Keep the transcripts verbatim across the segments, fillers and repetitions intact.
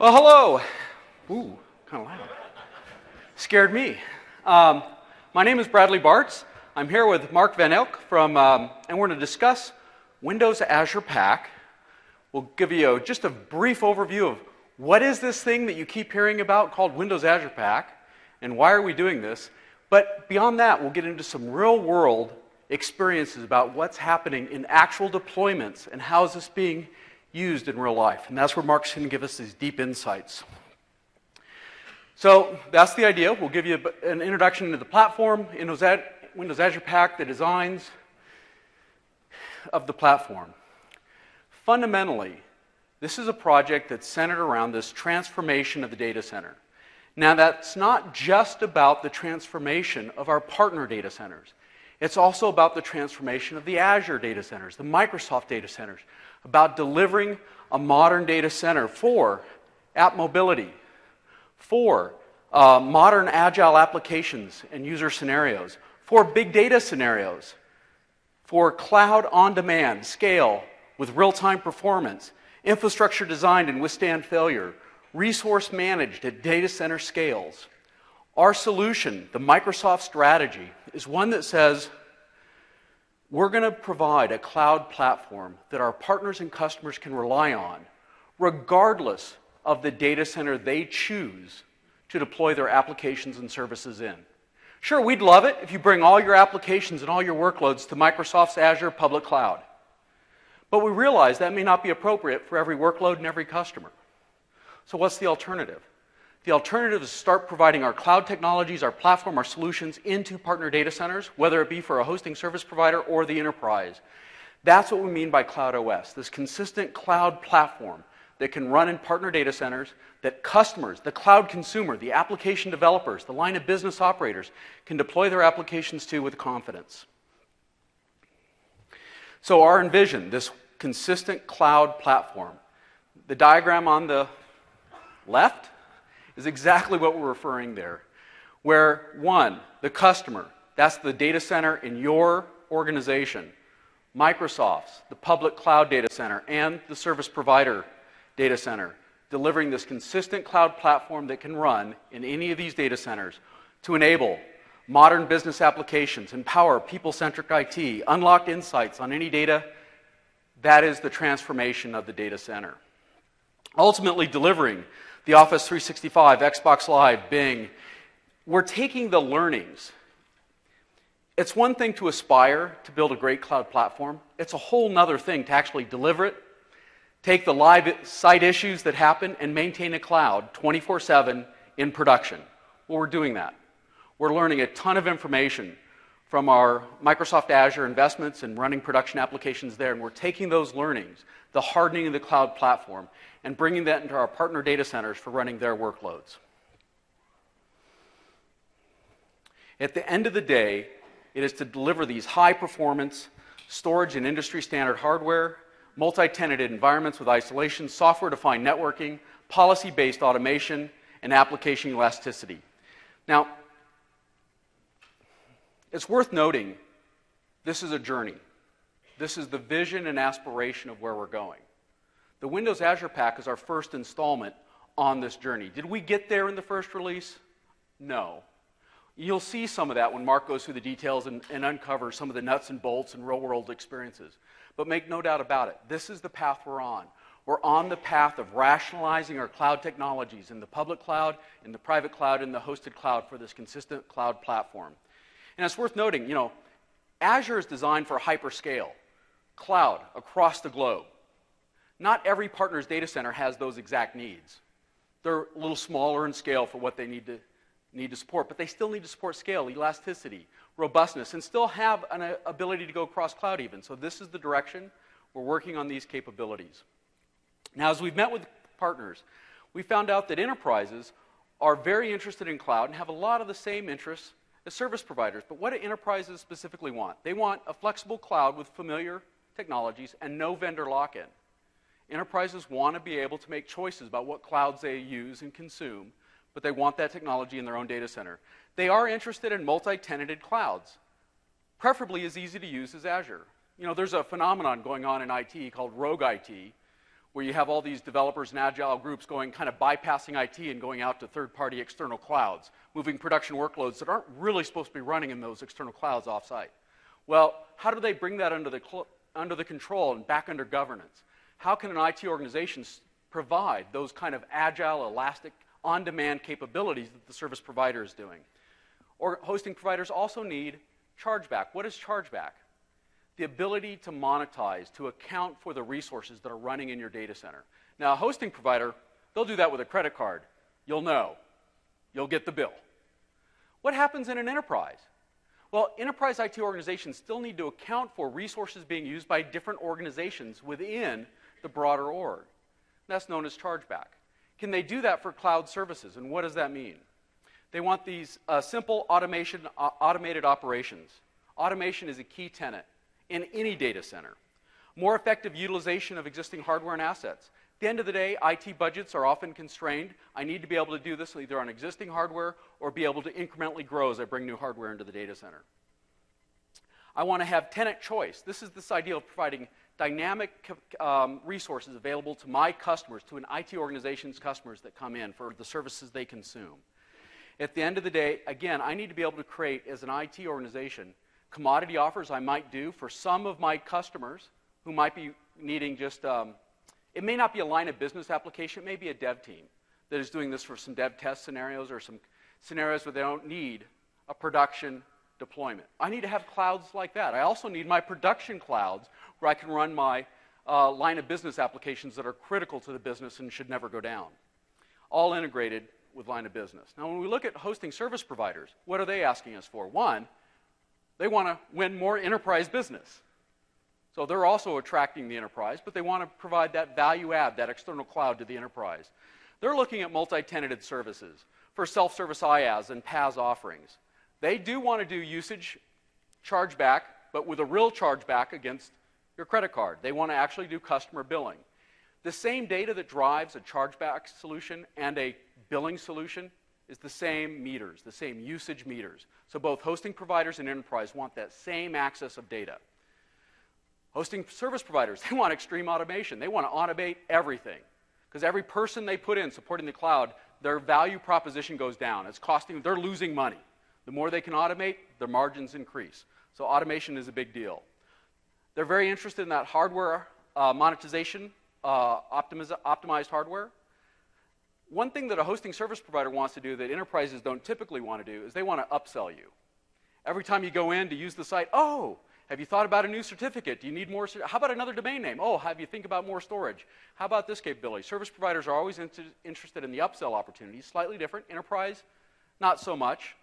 Well, hello. Ooh, kind of loud. Scared me. Um, my name is Bradley Bartz. I'm here with Mark Van Elk from, um, and we're going to discuss Windows Azure Pack. We'll give you a, just a brief overview of what is this thing that you keep hearing about called Windows Azure Pack, and why are we doing this. But beyond that, we'll get into some real-world experiences about what's happening in actual deployments and how is this being used in real life. And that's where Mark's going to give us these deep insights. So that's the idea. We'll give you an introduction to the platform, Windows Azure Pack, the designs of the platform. Fundamentally, this is a project that's centered around this transformation of the data center. Now, that's not just about the transformation of our partner data centers. It's also about the transformation of the Azure data centers, the Microsoft data centers, about delivering a modern data center for app mobility, for uh, modern agile applications and user scenarios, for big data scenarios, for cloud on-demand scale with real-time performance, infrastructure designed and withstand failure, resource managed at data center scales. Our solution, the Microsoft strategy, is one that says we're going to provide a cloud platform that our partners and customers can rely on, regardless of the data center they choose to deploy their applications and services in. Sure, we'd love it if you bring all your applications and all your workloads to Microsoft's Azure public cloud. But we realize that may not be appropriate for every workload and every customer. So what's the alternative? The alternative is to start providing our cloud technologies, our platform, our solutions into partner data centers, whether it be for a hosting service provider or the enterprise. That's what we mean by Cloud O S, this consistent cloud platform that can run in partner data centers that customers, the cloud consumer, the application developers, the line of business operators can deploy their applications to with confidence. So our envision, this consistent cloud platform, the diagram on the left is exactly what we're referring there, where one, the customer, that's the data center in your organization, Microsoft's, the public cloud data center, and the service provider data center, delivering this consistent cloud platform that can run in any of these data centers to enable modern business applications, empower people-centric I T, unlock insights on any data. That is the transformation of the data center. Ultimately delivering the Office three sixty-five, Xbox Live, Bing. We're taking the learnings. It's one thing to aspire to build a great cloud platform. It's a whole other thing to actually deliver it, take the live site issues that happen, and maintain a cloud twenty-four seven in production. Well, we're doing that. We're learning a ton of information from our Microsoft Azure investments and running production applications there, and we're taking those learnings, the hardening of the cloud platform, and bringing that into our partner data centers for running their workloads. At the end of the day, it is to deliver these high-performance storage and industry-standard hardware, multi-tenanted environments with isolation, software-defined networking, policy-based automation, and application elasticity. Now, it's worth noting, this is a journey. This is the vision and aspiration of where we're going. The Windows Azure Pack is our first installment on this journey. Did we get there in the first release? No. You'll see some of that when Mark goes through the details and, and uncovers some of the nuts and bolts and real-world experiences. But make no doubt about it, this is the path we're on. We're on the path of rationalizing our cloud technologies in the public cloud, in the private cloud, in the hosted cloud for this consistent cloud platform. And it's worth noting, you know, Azure is designed for hyperscale, cloud, across the globe. Not every partner's data center has those exact needs. They're a little smaller in scale for what they need to, need to support, but they still need to support scale, elasticity, robustness, and still have an uh, ability to go cross-cloud even. So this is the direction. We're working on these capabilities. Now, as we've met with partners, we found out that enterprises are very interested in cloud and have a lot of the same interests as service providers. But what do enterprises specifically want? They want a flexible cloud with familiar technologies and no vendor lock-in. Enterprises want to be able to make choices about what clouds they use and consume, but they want that technology in their own data center. They are interested in multi-tenanted clouds, preferably as easy to use as Azure. You know, there's a phenomenon going on in I T called rogue I T, where you have all these developers and agile groups going, kind of bypassing I T and going out to third-party external clouds, moving production workloads that aren't really supposed to be running in those external clouds off-site. Well, how do they bring that under the, under the control and back under governance? How can an I T organization provide those kind of agile, elastic, on-demand capabilities that the service provider is doing? Or hosting providers also need chargeback. What is chargeback? The ability to monetize, to account for the resources that are running in your data center. Now, a hosting provider, they'll do that with a credit card. You'll know. You'll get the bill. What happens in an enterprise? Well, enterprise I T organizations still need to account for resources being used by different organizations within the broader org. That's known as chargeback. Can they do that for cloud services? And what does that mean? They want these uh, simple automation, uh, automated operations. Automation is a key tenet in any data center. More effective utilization of existing hardware and assets. At the end of the day, I T budgets are often constrained. I need to be able to do this either on existing hardware or be able to incrementally grow as I bring new hardware into the data center. I want to have tenant choice. This is this idea of providing dynamic um, resources available to my customers, to an I T organization's customers that come in for the services they consume. At the end of the day, again, I need to be able to create, as an I T organization, commodity offers I might do for some of my customers who might be needing just, um, it may not be a line of business application, it may be a dev team that is doing this for some dev test scenarios or some scenarios where they don't need a production deployment. I need to have clouds like that. I also need my production clouds where I can run my uh, line of business applications that are critical to the business and should never go down. All integrated with line of business. Now, when we look at hosting service providers, what are they asking us for? One, they want to win more enterprise business. So they're also attracting the enterprise, but they want to provide that value add, that external cloud to the enterprise. They're looking at multi-tenanted services for self-service I aaS and PaaS offerings. They do want to do usage chargeback, but with a real chargeback against your credit card. They want to actually do customer billing. The same data that drives a chargeback solution and a billing solution is the same meters, the same usage meters. So both hosting providers and enterprise want that same access of data. Hosting service providers, they want extreme automation. They want to automate everything. Because every person they put in supporting the cloud, their value proposition goes down. It's costing, they're losing money. The more they can automate, their margins increase. So automation is a big deal. They're very interested in that hardware uh, monetization, uh, optimiz- optimized hardware. One thing that a hosting service provider wants to do that enterprises don't typically want to do is they want to upsell you. Every time you go in to use the site, oh, have you thought about a new certificate? Do you need more? How about another domain name? Oh, have you think about more storage? How about this capability? Service providers are always inter- interested in the upsell opportunities, slightly different. Enterprise, not so much.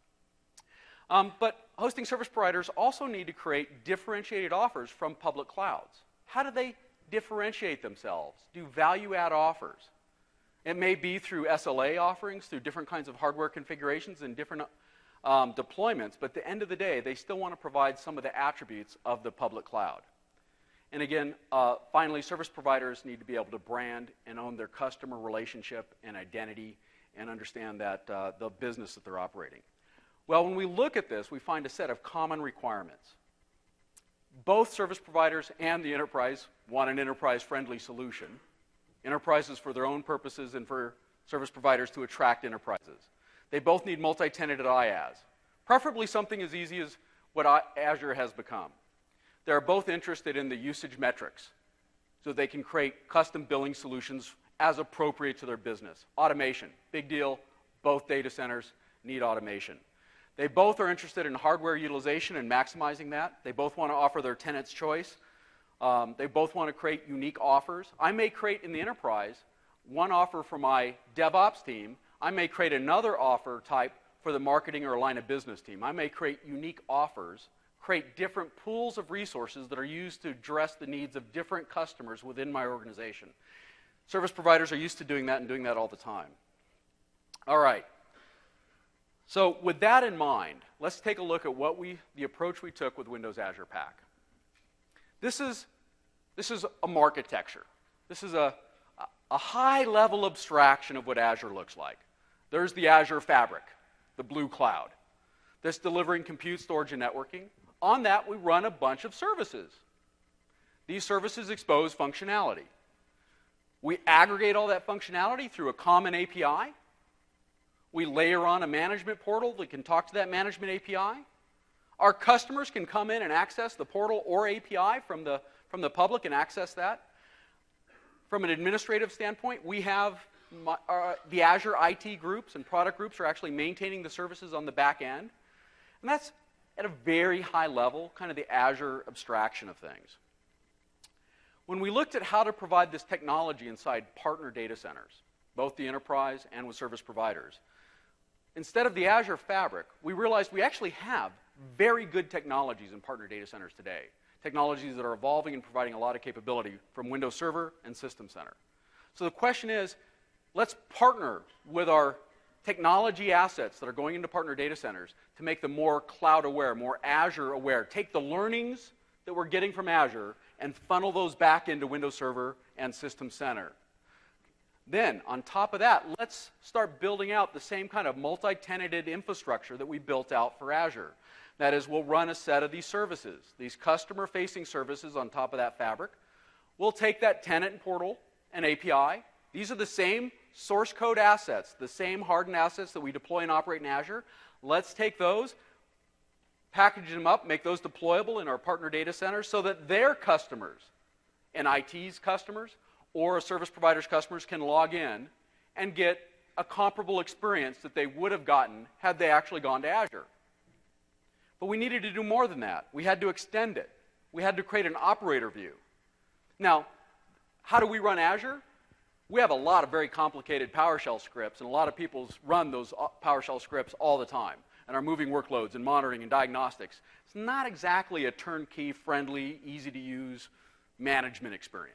Um, but hosting service providers also need to create differentiated offers from public clouds. How do they differentiate themselves? Do value-add offers? It may be through S L A offerings, through different kinds of hardware configurations and different um, deployments, but at the end of the day, they still want to provide some of the attributes of the public cloud. And again, uh, finally, service providers need to be able to brand and own their customer relationship and identity and understand that uh, the business that they're operating. Well, when we look at this, we find a set of common requirements. Both service providers and the enterprise want an enterprise-friendly solution. Enterprises for their own purposes and for service providers to attract enterprises. They both need multi-tenanted I aaS, preferably something as easy as what I, Azure has become. They're both interested in the usage metrics so they can create custom billing solutions as appropriate to their business. Automation, big deal. Both data centers need automation. They both are interested in hardware utilization and maximizing that. They both want to offer their tenants choice. Um, they both want to create unique offers. I may create in the enterprise one offer for my DevOps team. I may create another offer type for the marketing or line of business team. I may create unique offers, create different pools of resources that are used to address the needs of different customers within my organization. Service providers are used to doing that and doing that all the time. All right. So with that in mind, let's take a look at what we, the approach we took with Windows Azure Pack. This is, this is a marketecture. This is a, a high-level abstraction of what Azure looks like. There's the Azure Fabric, the blue cloud, that's delivering compute, storage, and networking. On that, we run a bunch of services. These services expose functionality. We aggregate all that functionality through a common A P I. We layer on a management portal that can talk to that management A P I. Our customers can come in and access the portal or A P I from the, from the public and access that. From an administrative standpoint, we have my, uh, the Azure I T groups and product groups are actually maintaining the services on the back end. And that's at a very high level, kind of the Azure abstraction of things. When we looked at how to provide this technology inside partner data centers, both the enterprise and with service providers, instead of the Azure Fabric, we realized we actually have very good technologies in partner data centers today. Technologies that are evolving and providing a lot of capability from Windows Server and System Center. So the question is, let's partner with our technology assets that are going into partner data centers to make them more cloud aware, more Azure aware. Take the learnings that we're getting from Azure and funnel those back into Windows Server and System Center. Then, on top of that, let's start building out the same kind of multi-tenanted infrastructure that we built out for Azure. That is, we'll run a set of these services, these customer-facing services on top of that fabric. We'll take that tenant and portal and A P I. These are the same source code assets, the same hardened assets that we deploy and operate in Azure. Let's take those, package them up, make those deployable in our partner data centers so that their customers, and I T's customers, or a service provider's customers can log in and get a comparable experience that they would have gotten had they actually gone to Azure. But we needed to do more than that. We had to extend it. We had to create an operator view. Now, how do we run Azure? We have a lot of very complicated PowerShell scripts, and a lot of people run those PowerShell scripts all the time, and are moving workloads and monitoring and diagnostics. It's not exactly a turnkey, friendly, easy-to-use management experience.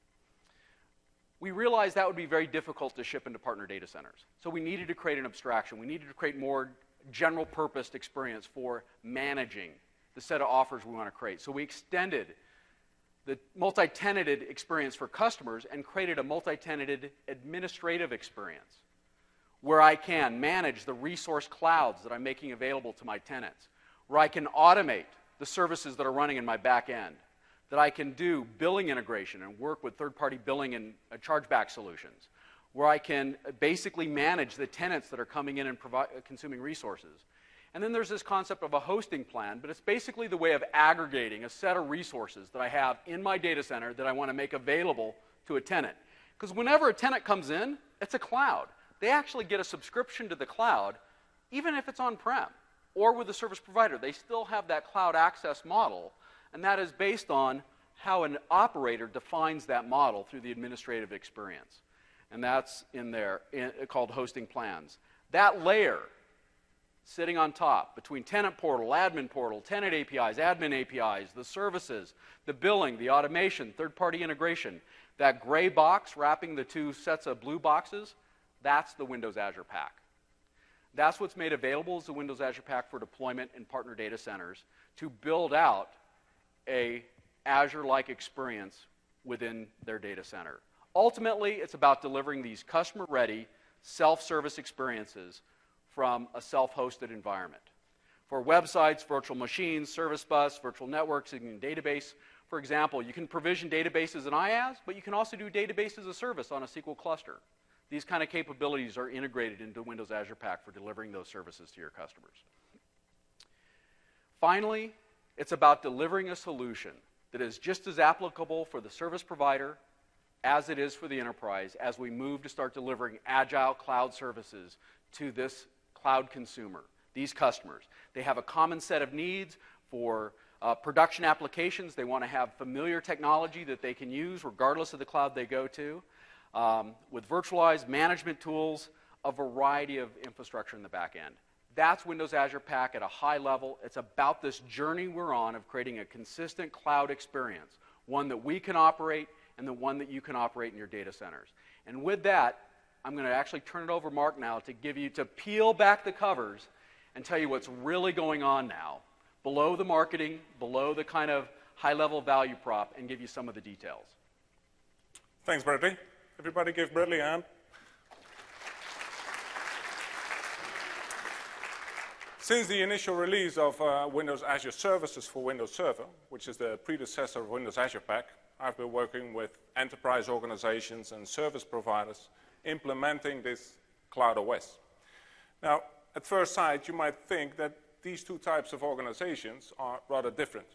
We realized that would be very difficult to ship into partner data centers. So we needed to create an abstraction. We needed to create more general-purposed experience for managing the set of offers we want to create. So we extended the multi-tenanted experience for customers and created a multi-tenanted administrative experience where I can manage the resource clouds that I'm making available to my tenants, where I can automate the services that are running in my back end, that I can do billing integration and work with third-party billing and uh, chargeback solutions, where I can basically manage the tenants that are coming in and provi- uh, consuming resources. And then there's this concept of a hosting plan, but it's basically the way of aggregating a set of resources that I have in my data center that I want to make available to a tenant. Because whenever a tenant comes in, it's a cloud. They actually get a subscription to the cloud, even if it's on-prem or with a service provider. They still have that cloud access model, and that is based on how an operator defines that model through the administrative experience. And that's in there, in, called hosting plans. That layer sitting on top between tenant portal, admin portal, tenant A P Is, admin A P Is, the services, the billing, the automation, third-party integration, that gray box wrapping the two sets of blue boxes, that's the Windows Azure Pack. That's what's made available as the Windows Azure Pack for deployment in partner data centers to build out a Azure-like experience within their data center. Ultimately, it's about delivering these customer-ready, self-service experiences from a self-hosted environment. For websites, virtual machines, service bus, virtual networks, and database, for example, you can provision databases in IaaS, but you can also do database as a service on a S Q L cluster. These kind of capabilities are integrated into Windows Azure Pack for delivering those services to your customers. Finally, it's about delivering a solution that is just as applicable for the service provider as it is for the enterprise as we move to start delivering agile cloud services to this cloud consumer, these customers. They have a common set of needs for uh, production applications. They want to have familiar technology that they can use regardless of the cloud they go to, um, with virtualized management tools, a variety of infrastructure in the back end. That's Windows Azure Pack at a high level. It's about this journey we're on of creating a consistent cloud experience, one that we can operate and the one that you can operate in your data centers. And with that, I'm going to actually turn it over to Mark now to give you, to peel back the covers and tell you what's really going on now, below the marketing, below the kind of high-level value prop, and give you some of the details. Thanks, Bradley. Everybody give Bradley a hand. Since the initial release of uh, Windows Azure Services for Windows Server, which is the predecessor of Windows Azure Pack, I've been working with enterprise organizations and service providers implementing this CloudOS. Now, at first sight, you might think that these two types of organizations are rather different.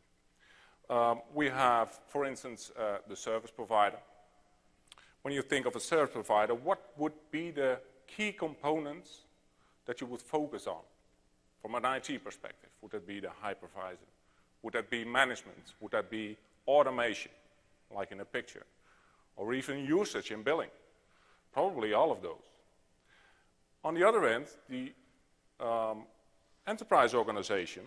Um, we have, for instance, uh, the service provider. When you think of a service provider, what would be the key components that you would focus on from an I T perspective? Would that be the hypervisor? Would that be management? Would that be automation, like in a picture? Or even usage and billing? Probably all of those. On the other end, the um, enterprise organization,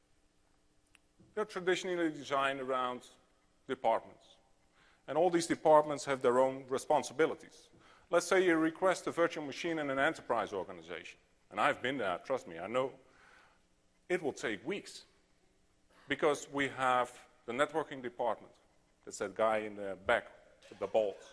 they're traditionally designed around departments. And all these departments have their own responsibilities. Let's say you request a virtual machine in an enterprise organization. And I've been there, trust me, I know. It will take weeks. Because we have the networking department. That's that guy in the back with the balls.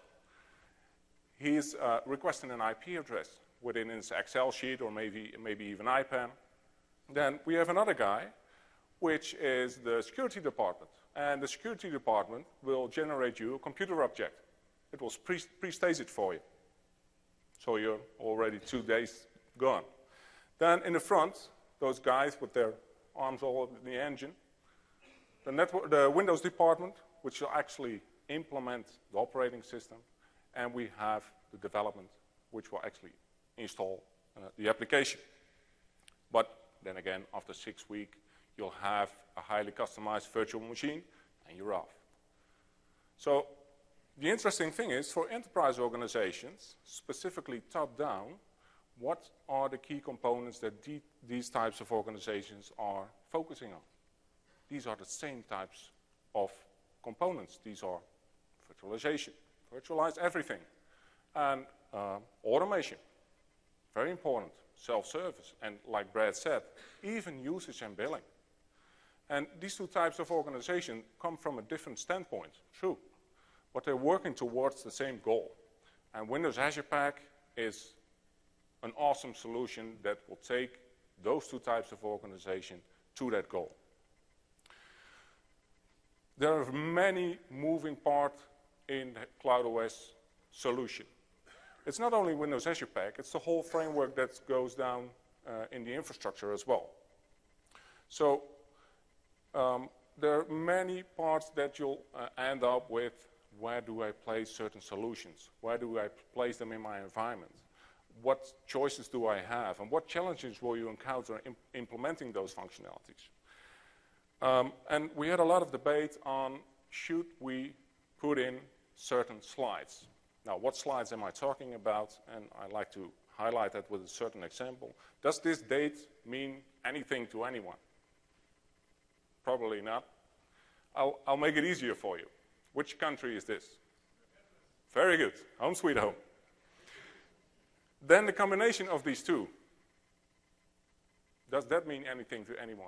He's uh, requesting an I P address within his Excel sheet or maybe, maybe even IPAN. Then we have another guy, which is the security department. And the security department will generate you a computer object. It will pre- pre-stage it for you. So you're already two days gone. Then in the front, those guys with their arms all in the engine, the, network, the Windows department, which will actually implement the operating system, and we have the development, which will actually install uh, the application. But then again, after six weeks, you'll have a highly customized virtual machine, and you're off. So the interesting thing is, for enterprise organizations, specifically top-down, what are the key components that de- these types of organizations are focusing on? These are the same types of components. These are virtualization, virtualize everything, and uh, automation, very important, self-service, and like Brad said, even usage and billing. And these two types of organization come from a different standpoint, true, but they're working towards the same goal. And Windows Azure Pack is an awesome solution that will take those two types of organization to that goal. There are many moving parts in the CloudOS solution. It's not only Windows Azure Pack, it's the whole framework that goes down uh, in the infrastructure as well. So um, there are many parts that you'll uh, end up with. Where do I place certain solutions? Where do I place them in my environment? What choices do I have? And what challenges will you encounter in implementing those functionalities? Um, and we had a lot of debate on should we put in certain slides. Now, what slides am I talking about? And I like to highlight that with a certain example. Does this date mean anything to anyone? Probably not. I'll, I'll make it easier for you. Which country is this? Very good. Home sweet home. Then the combination of these two. Does that mean anything to anyone?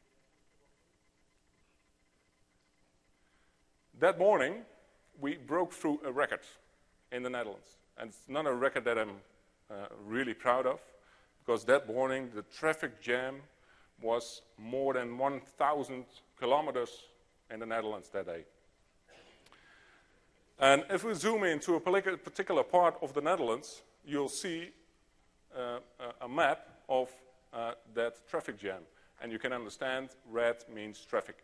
That morning, we broke through a record in the Netherlands. And it's not a record that I'm uh, really proud of, because that morning the traffic jam was more than one thousand kilometers in the Netherlands that day. And if we zoom into a particular part of the Netherlands, you'll see uh, a map of uh, that traffic jam. And you can understand red means traffic.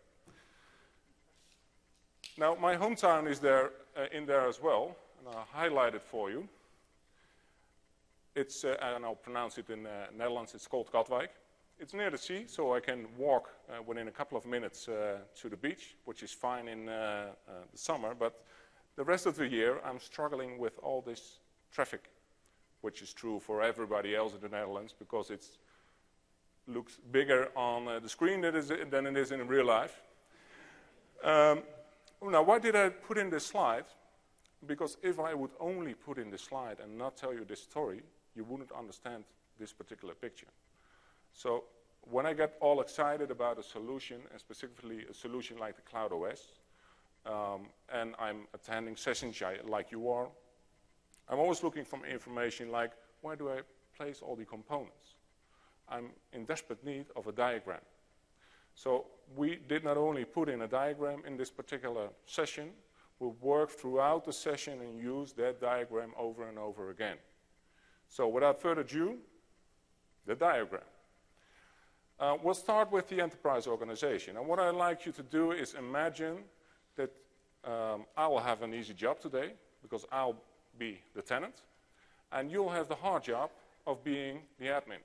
Now, my hometown is there uh, in there as well, and I'll highlight it for you. It's, uh, and I'll pronounce it in uh, Netherlands, it's called Katwijk. It's near the sea, so I can walk uh, within a couple of minutes uh, to the beach, which is fine in uh, uh, the summer, but the rest of the year I'm struggling with all this traffic, which is true for everybody else in the Netherlands, because it looks bigger on uh, the screen than it, is, than it is in real life. Um, now, why did I put in this slide? Because if I would only put in this slide and not tell you this story, you wouldn't understand this particular picture. So when I get all excited about a solution, and specifically a solution like the CloudOS, um, and I'm attending sessions like you are, I'm always looking for information like, where do I place all the components? I'm in desperate need of a diagram. So we did not only put in a diagram in this particular session, will work throughout the session and use that diagram over and over again. So without further ado, the diagram. Uh, we'll start with the enterprise organization. And what I'd like you to do is imagine that um, I will have an easy job today because I'll be the tenant, and you'll have the hard job of being the admin.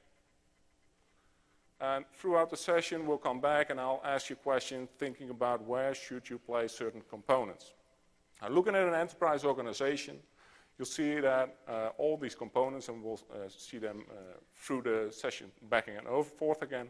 And throughout the session, we'll come back and I'll ask you questions thinking about where should you place certain components. Now, looking at an enterprise organization, you'll see that uh, all these components, and we'll uh, see them uh, through the session backing and over forth again.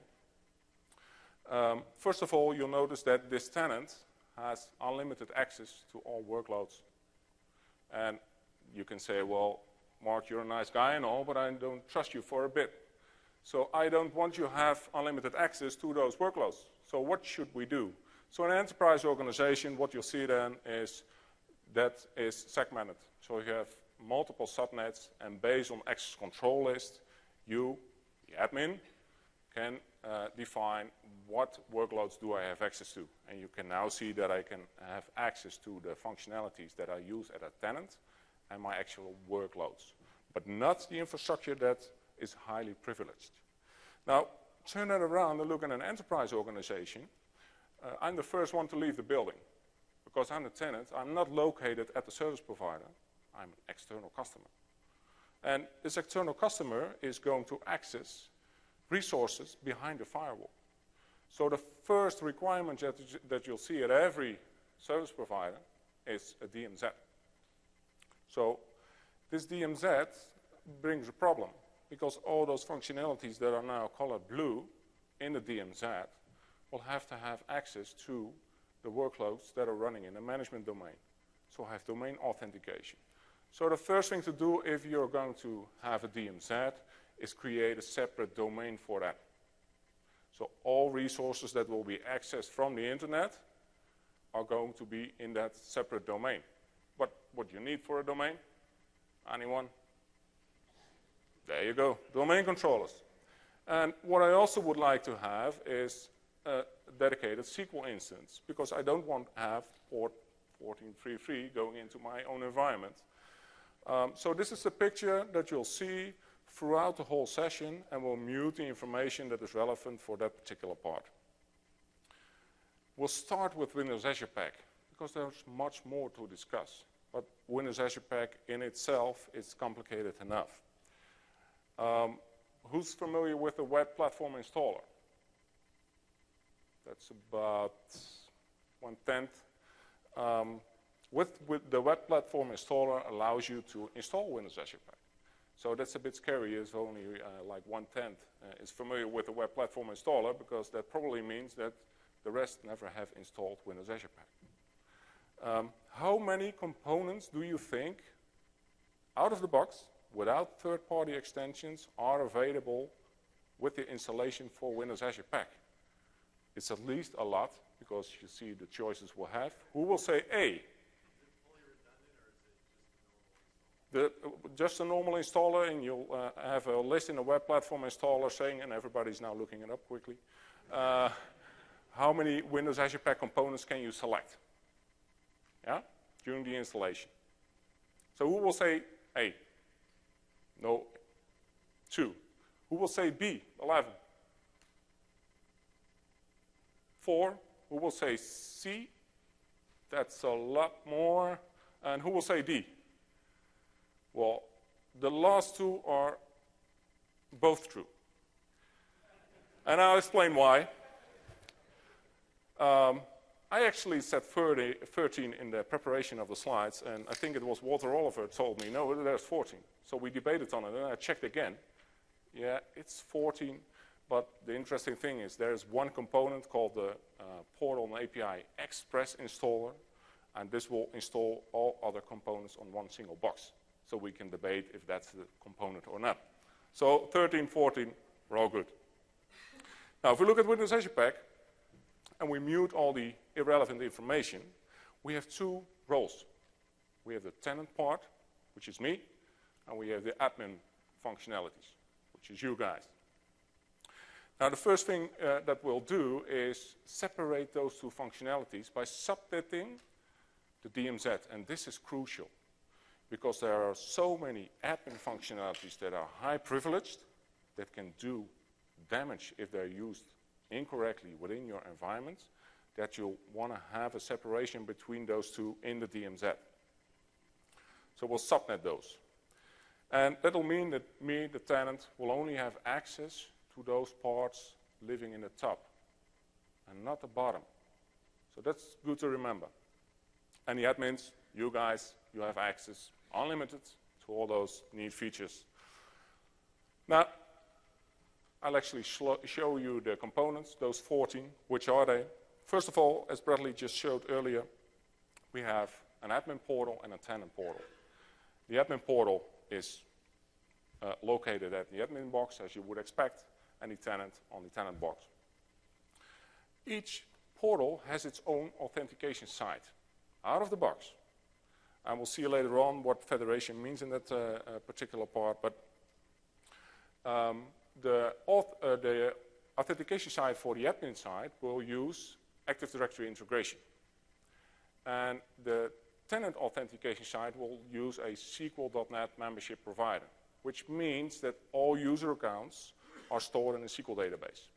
Um, first of all, you'll notice that this tenant has unlimited access to all workloads. And you can say, well, Mark, you're a nice guy and all, but I don't trust you for a bit. So I don't want you to have unlimited access to those workloads. So what should we do? So in an enterprise organization, what you'll see then is that is segmented. So you have multiple subnets, and based on access control list, you, the admin, can uh, define what workloads do I have access to. And you can now see that I can have access to the functionalities that I use at a tenant and my actual workloads, but not the infrastructure that is highly privileged. Now, turn that around and look at an enterprise organization. Uh, I'm the first one to leave the building because I'm the tenant. I'm not located at the service provider. I'm an external customer. And this external customer is going to access resources behind the firewall. So the first requirement that, that you'll see at every service provider is a D M Z. So this D M Z brings a problem because all those functionalities that are now colored blue in the D M Z will have to have access to the workloads that are running in the management domain. So have domain authentication. So the first thing to do if you're going to have a D M Z is create a separate domain for that. So all resources that will be accessed from the internet are going to be in that separate domain. But what you need for a domain? Anyone? There you go, domain controllers. And what I also would like to have is a dedicated S Q L instance, because I don't want to have port fourteen thirty-three going into my own environment. Um, so this is the picture that you'll see throughout the whole session, and we'll mute the information that is relevant for that particular part. We'll start with Windows Azure Pack, because there's much more to discuss. But Windows Azure Pack in itself is complicated enough. Um, who's familiar with the web platform installer? That's about one-tenth. Um, with, with the web platform installer allows you to install Windows Azure Pack. So that's a bit scary if only uh, like one-tenth uh, is familiar with the web platform installer, because that probably means that the rest never have installed Windows Azure Pack. Um, how many components do you think, out of the box, without third-party extensions, are available with the installation for Windows Azure Pack? It's at least a lot, because you see the choices we'll have. Who will say A? The, just a normal installer, and you'll uh, have a list in the web platform installer saying, and everybody's now looking it up quickly, uh, how many Windows Azure Pack components can you select? Yeah, during the installation. So who will say A? No. Two. Who will say B? eleven. Four. Who will say C? That's a lot more. And who will say D? Well, the last two are both true. And I'll explain why. Um, I actually said thirty, thirteen in the preparation of the slides, and I think it was Walter Oliver told me, no, there's fourteen. So we debated on it, and I checked again. Yeah, it's fourteen, but the interesting thing is there's one component called the uh, Portal and A P I Express installer, and this will install all other components on one single box. So we can debate if that's the component or not. So thirteen, fourteen, we're all good. Now, if we look at Windows Azure Pack, and we mute all the irrelevant information, we have two roles. We have the tenant part, which is me, and we have the admin functionalities, which is you guys. Now, the first thing uh, that we'll do is separate those two functionalities by subnetting the D M Z, and this is crucial because there are so many admin functionalities that are high privileged that can do damage if they're used incorrectly within your environment, that you'll want to have a separation between those two in the D M Z. So we'll subnet those. And that'll mean that me, the tenant, will only have access to those parts living in the top and not the bottom. So that's good to remember. And the admins, you guys, you have access unlimited to all those neat features. Now, I'll actually show you the components, those fourteen. Which are they? First of all, as Bradley just showed earlier, we have an admin portal and a tenant portal. The admin portal is uh, located at the admin box, as you would expect, and the tenant on the tenant box. Each portal has its own authentication site out of the box. And we'll see later on what federation means in that uh, uh, particular part. But um, the, auth uh, the authentication site for the admin side will use Active Directory integration. And the tenant authentication site will use a S Q L dot net membership provider, which means that all user accounts are stored in a S Q L database.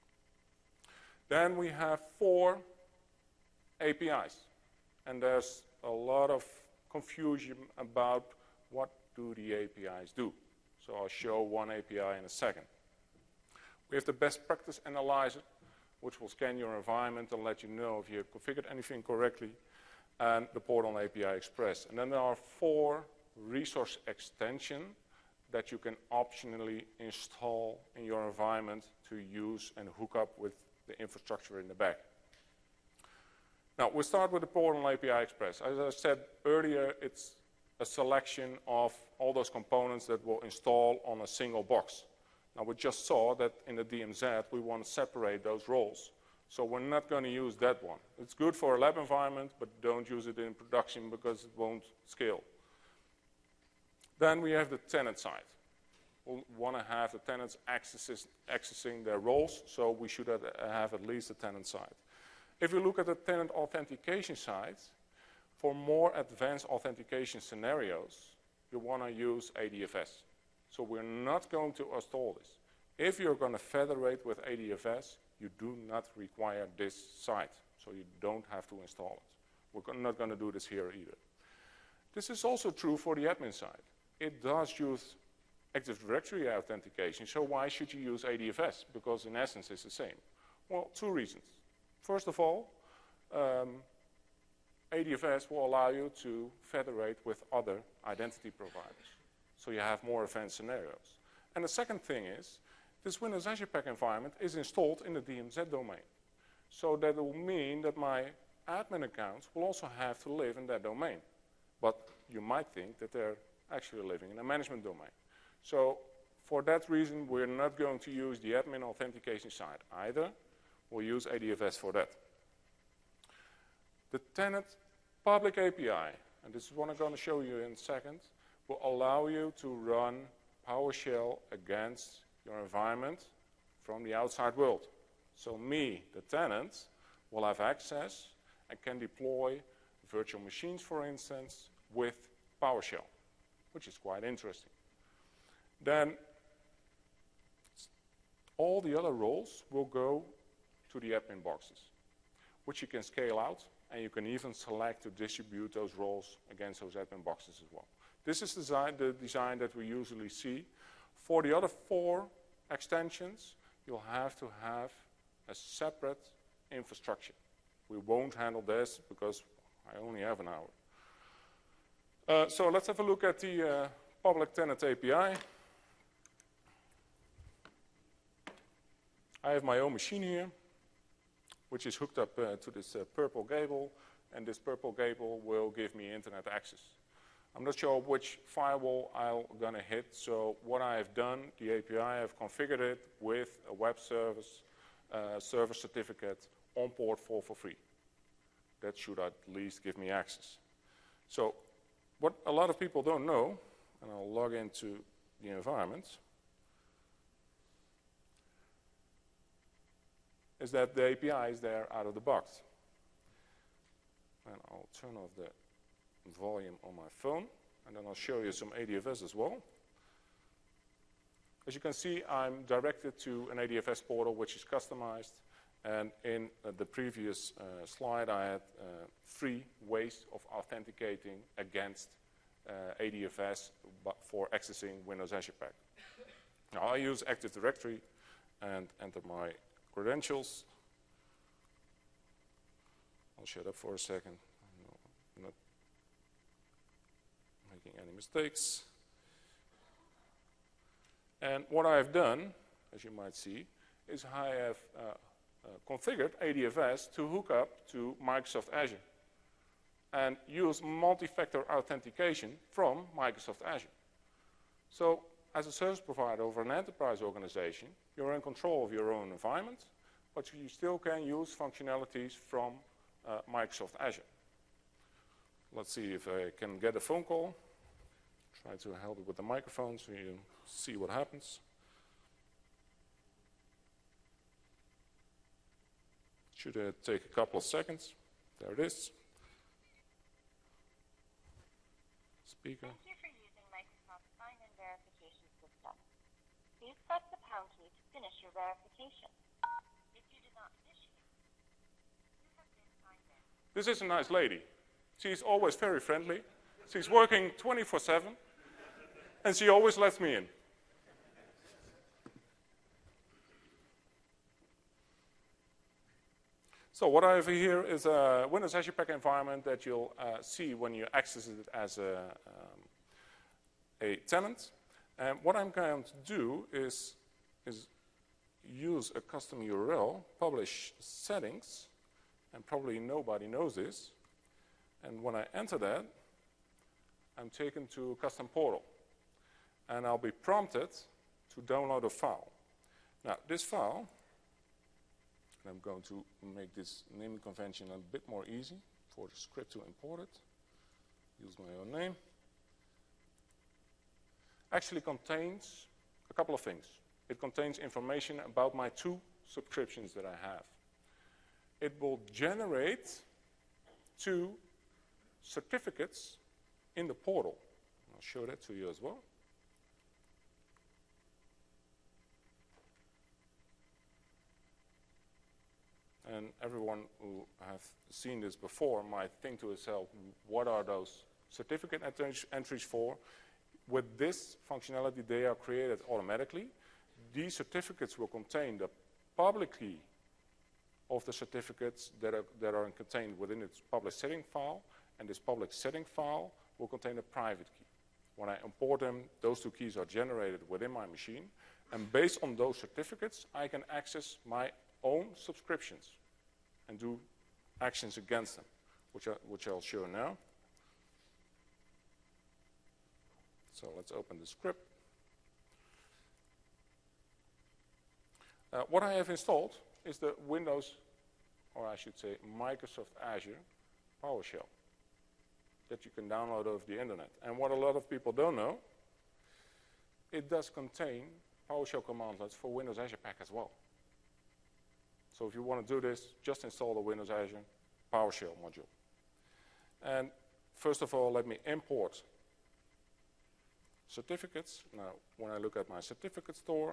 Then we have four A P Is. And there's a lot of confusion about what do the A P Is do. So I'll show one A P I in a second. We have the best practice analyzer, which will scan your environment and let you know if you configured anything correctly, and the Portal A P I Express. And then there are four resource extensions that you can optionally install in your environment to use and hook up with the infrastructure in the back. Now, we'll start with the Portal A P I Express. As I said earlier, it's a selection of all those components that will install on a single box. Now, we just saw that in the D M Z, we want to separate those roles. So we're not going to use that one. It's good for a lab environment, but don't use it in production because it won't scale. Then we have the tenant side. We'll want to have the tenants accesses, accessing their roles, so we should have at least a tenant side. If you look at the tenant authentication side, for more advanced authentication scenarios, you want to use A D F S. So we're not going to install this. If you're going to federate with A D F S, you do not require this site, so you don't have to install it. We're not going to do this here either. This is also true for the admin side. It does use Active Directory authentication, so why should you use A D F S? Because in essence it's the same. Well, two reasons. First of all, um, A D F S will allow you to federate with other identity providers, so you have more advanced scenarios. And the second thing is, this Windows Azure Pack environment is installed in the D M Z domain. So that will mean that my admin accounts will also have to live in that domain. But you might think that they're actually living in a management domain. So for that reason, we're not going to use the admin authentication side either. We'll use A D F S for that. The tenant public A P I, and this is what I'm going to show you in a second, will allow you to run PowerShell against your environment from the outside world. So me, the tenant, will have access and can deploy virtual machines, for instance, with PowerShell, which is quite interesting. Then all the other roles will go to the admin boxes, which you can scale out, and you can even select to distribute those roles against those admin boxes as well. This is design, the design that we usually see. For the other four extensions, you'll have to have a separate infrastructure. We won't handle this because I only have an hour. Uh, so let's have a look at the uh, public tenant A P I. I have my own machine here, which is hooked up uh, to this uh, purple gable, and this purple gable will give me internet access. I'm not sure which firewall I'm going to hit, so what I have done, the A P I, I've configured it with a web service, uh, server certificate on port four forty-three. That should at least give me access. So what a lot of people don't know, and I'll log into the environment, is that the A P I is there out of the box. And I'll turn off the volume on my phone, and then I'll show you some A D F S as well. As you can see, I'm directed to an A D F S portal which is customized, and in uh, the previous uh, slide I had uh, three ways of authenticating against uh, A D F S but for accessing Windows Azure Pack. Now I use Active Directory and enter my credentials. I'll shut up for a second. I'm not making any mistakes. And what I have done, as you might see, is I have uh, uh, configured A D F S to hook up to Microsoft Azure and use multi-factor authentication from Microsoft Azure. So as a service provider over an enterprise organization, you're in control of your own environment, but you still can use functionalities from uh, Microsoft Azure. Let's see if I can get a phone call. Try to help it with the microphone so you see what happens. Should uh, take a couple of seconds. There it is. Speaker. Thank you for using Microsoft Sign-In Verification System. Please press the pound key to finish your verification. If you do not finish it, you have been signed in. This is a nice lady. She's always very friendly. She's working twenty-four seven, and she always lets me in. So what I have here is a Windows Azure Pack environment that you'll uh, see when you access it as a, um, a tenant. And what I'm going to do is, is use a custom U R L, publish settings, and probably nobody knows this. And when I enter that, I'm taken to a custom portal. And I'll be prompted to download a file. Now, this file, and I'm going to make this naming convention a bit more easy for the script to import it. Use my own name. Actually contains a couple of things. It contains information about my two subscriptions that I have. It will generate two certificates in the portal. I'll show that to you as well. And everyone who have seen this before might think to itself, what are those certificate entries for? With this functionality, they are created automatically. These certificates will contain the public key of the certificates that are, that are contained within its public setting file, and this public setting file will contain a private key. When I import them, those two keys are generated within my machine, and based on those certificates, I can access my own subscriptions and do actions against them, which, I, which I'll show now. So let's open the script. Uh, what I have installed is the Windows, or I should say Microsoft Azure PowerShell that you can download over the internet. And what a lot of people don't know, it does contain PowerShell commandlets for Windows Azure Pack as well. So if you want to do this, just install the Windows Azure PowerShell module. And first of all, let me import certificates. Now, when I look at my certificate store,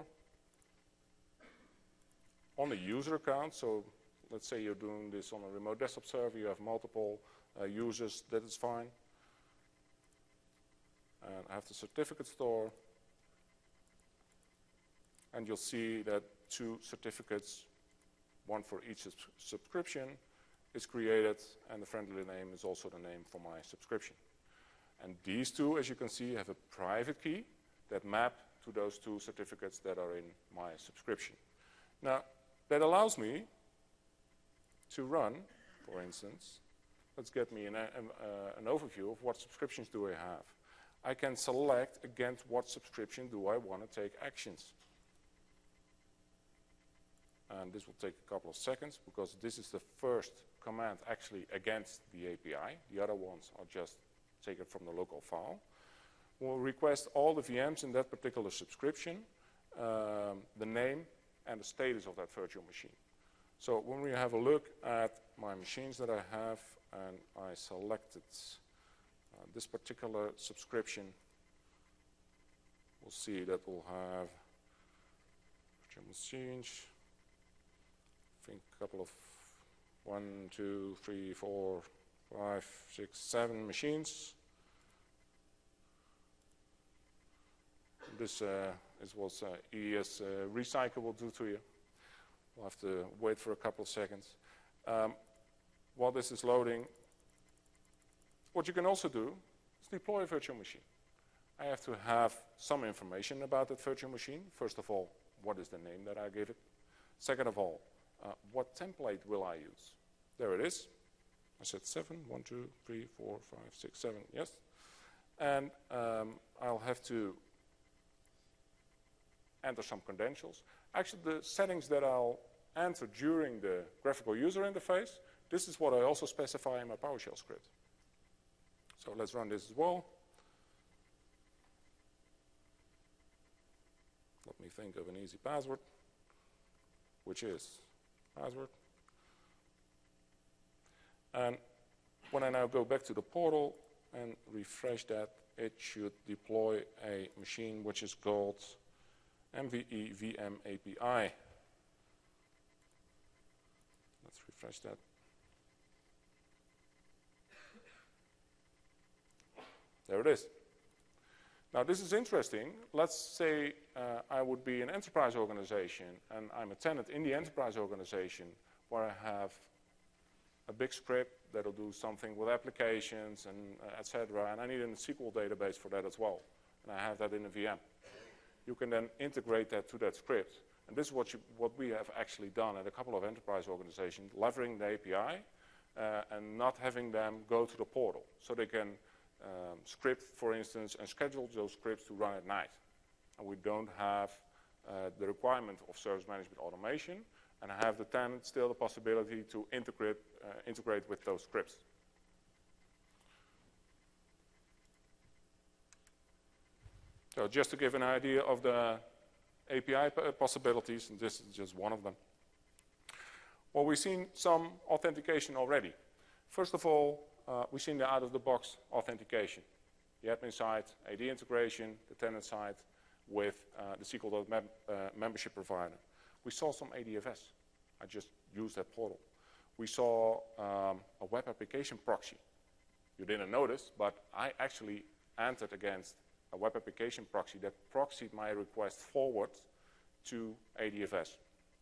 on the user account, so let's say you're doing this on a remote desktop server, you have multiple uh, users, that is fine. And I have the certificate store, and you'll see that two certificates, one for each subs subscription, is created, and the friendly name is also the name for my subscription. And these two, as you can see, have a private key that map to those two certificates that are in my subscription. Now, that allows me to run, for instance, let's get me an, uh, an overview of what subscriptions do I have. I can select against what subscription do I want to take actions. And this will take a couple of seconds because this is the first command actually against the A P I. The other ones are just taken from the local file. We'll request all the V Ms in that particular subscription, um, the name and the status of that virtual machine. So when we have a look at my machines that I have, and I selected Uh, this particular subscription, we'll see that we'll have virtual machines, I think a couple of one, two, three, four, five, six, seven machines. This uh, is what uh, E E S uh, Recycle will do to you. We'll have to wait for a couple of seconds. Um, while this is loading, what you can also do is deploy a virtual machine. I have to have some information about that virtual machine. First of all, what is the name that I give it? Second of all, uh, what template will I use? There it is. I said seven, one, two, three, four, five, six, seven, yes. And um, I'll have to enter some credentials. Actually, the settings that I'll enter during the graphical user interface, this is what I also specify in my PowerShell script. So let's run this as well. Let me think of an easy password, which is password. And when I now go back to the portal and refresh that, it should deploy a machine which is called M V E V M A P I. Let's refresh that. There it is. Now this is interesting. Let's say uh, I would be an enterprise organization and I'm a tenant in the enterprise organization where I have a big script that'll do something with applications and uh, et cetera, and I need a S Q L database for that as well. And I have that in a V M. You can then integrate that to that script. And this is what, you, what we have actually done at a couple of enterprise organizations, leveraging the A P I uh, and not having them go to the portal. So they can um, script, for instance, and schedule those scripts to run at night. And we don't have uh, the requirement of service management automation, and I have the tenant still the possibility to integrate, uh, integrate with those scripts. So just to give an idea of the A P I possibilities, and this is just one of them. Well, we've seen some authentication already. First of all, uh, we've seen the out-of-the-box authentication. The admin side, A D integration, the tenant side with uh, the S Q L dot mem uh, membership provider. We saw some A D F S. I just used that portal. We saw um, a web application proxy. You didn't notice, but I actually entered against a web application proxy that proxied my request forward to A D F S.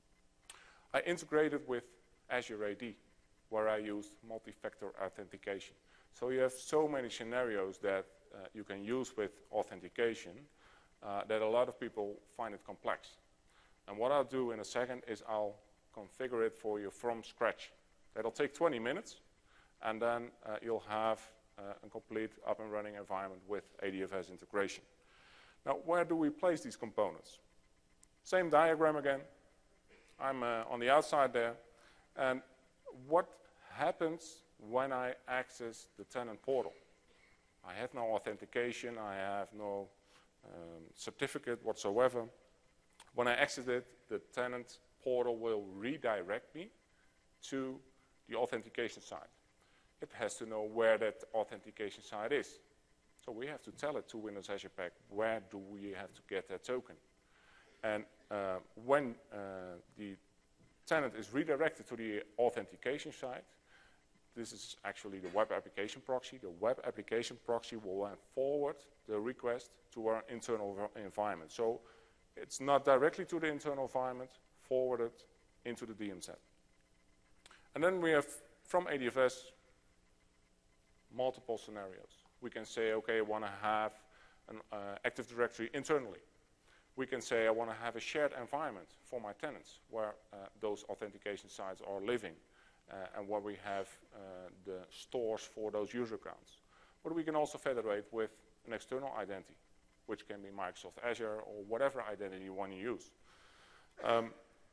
I integrated with Azure A D, where I used multi-factor authentication. So you have so many scenarios that uh, you can use with authentication uh, that a lot of people find it complex. And what I'll do in a second is I'll configure it for you from scratch. That'll take twenty minutes, and then uh, you'll have uh, a complete up and running environment with A D F S integration. Now, where do we place these components? Same diagram again. I'm uh, on the outside there. And what happens when I access the tenant portal? I have no authentication. I have no um, certificate whatsoever. When I exit it, the tenant portal will redirect me to the authentication site. It has to know where that authentication site is. So we have to tell it to Windows Azure Pack, where do we have to get that token? And uh, when uh, the tenant is redirected to the authentication site, this is actually the web application proxy. The web application proxy will then forward the request to our internal environment. So it's not directly to the internal environment, forwarded into the D M set. And then we have, from A D F S, multiple scenarios. We can say, okay, I want to have an uh, Active Directory internally. We can say, I want to have a shared environment for my tenants where uh, those authentication sites are living uh, and where we have uh, the stores for those user accounts. But we can also federate with an external identity, which can be Microsoft Azure or whatever identity you want to use. Um,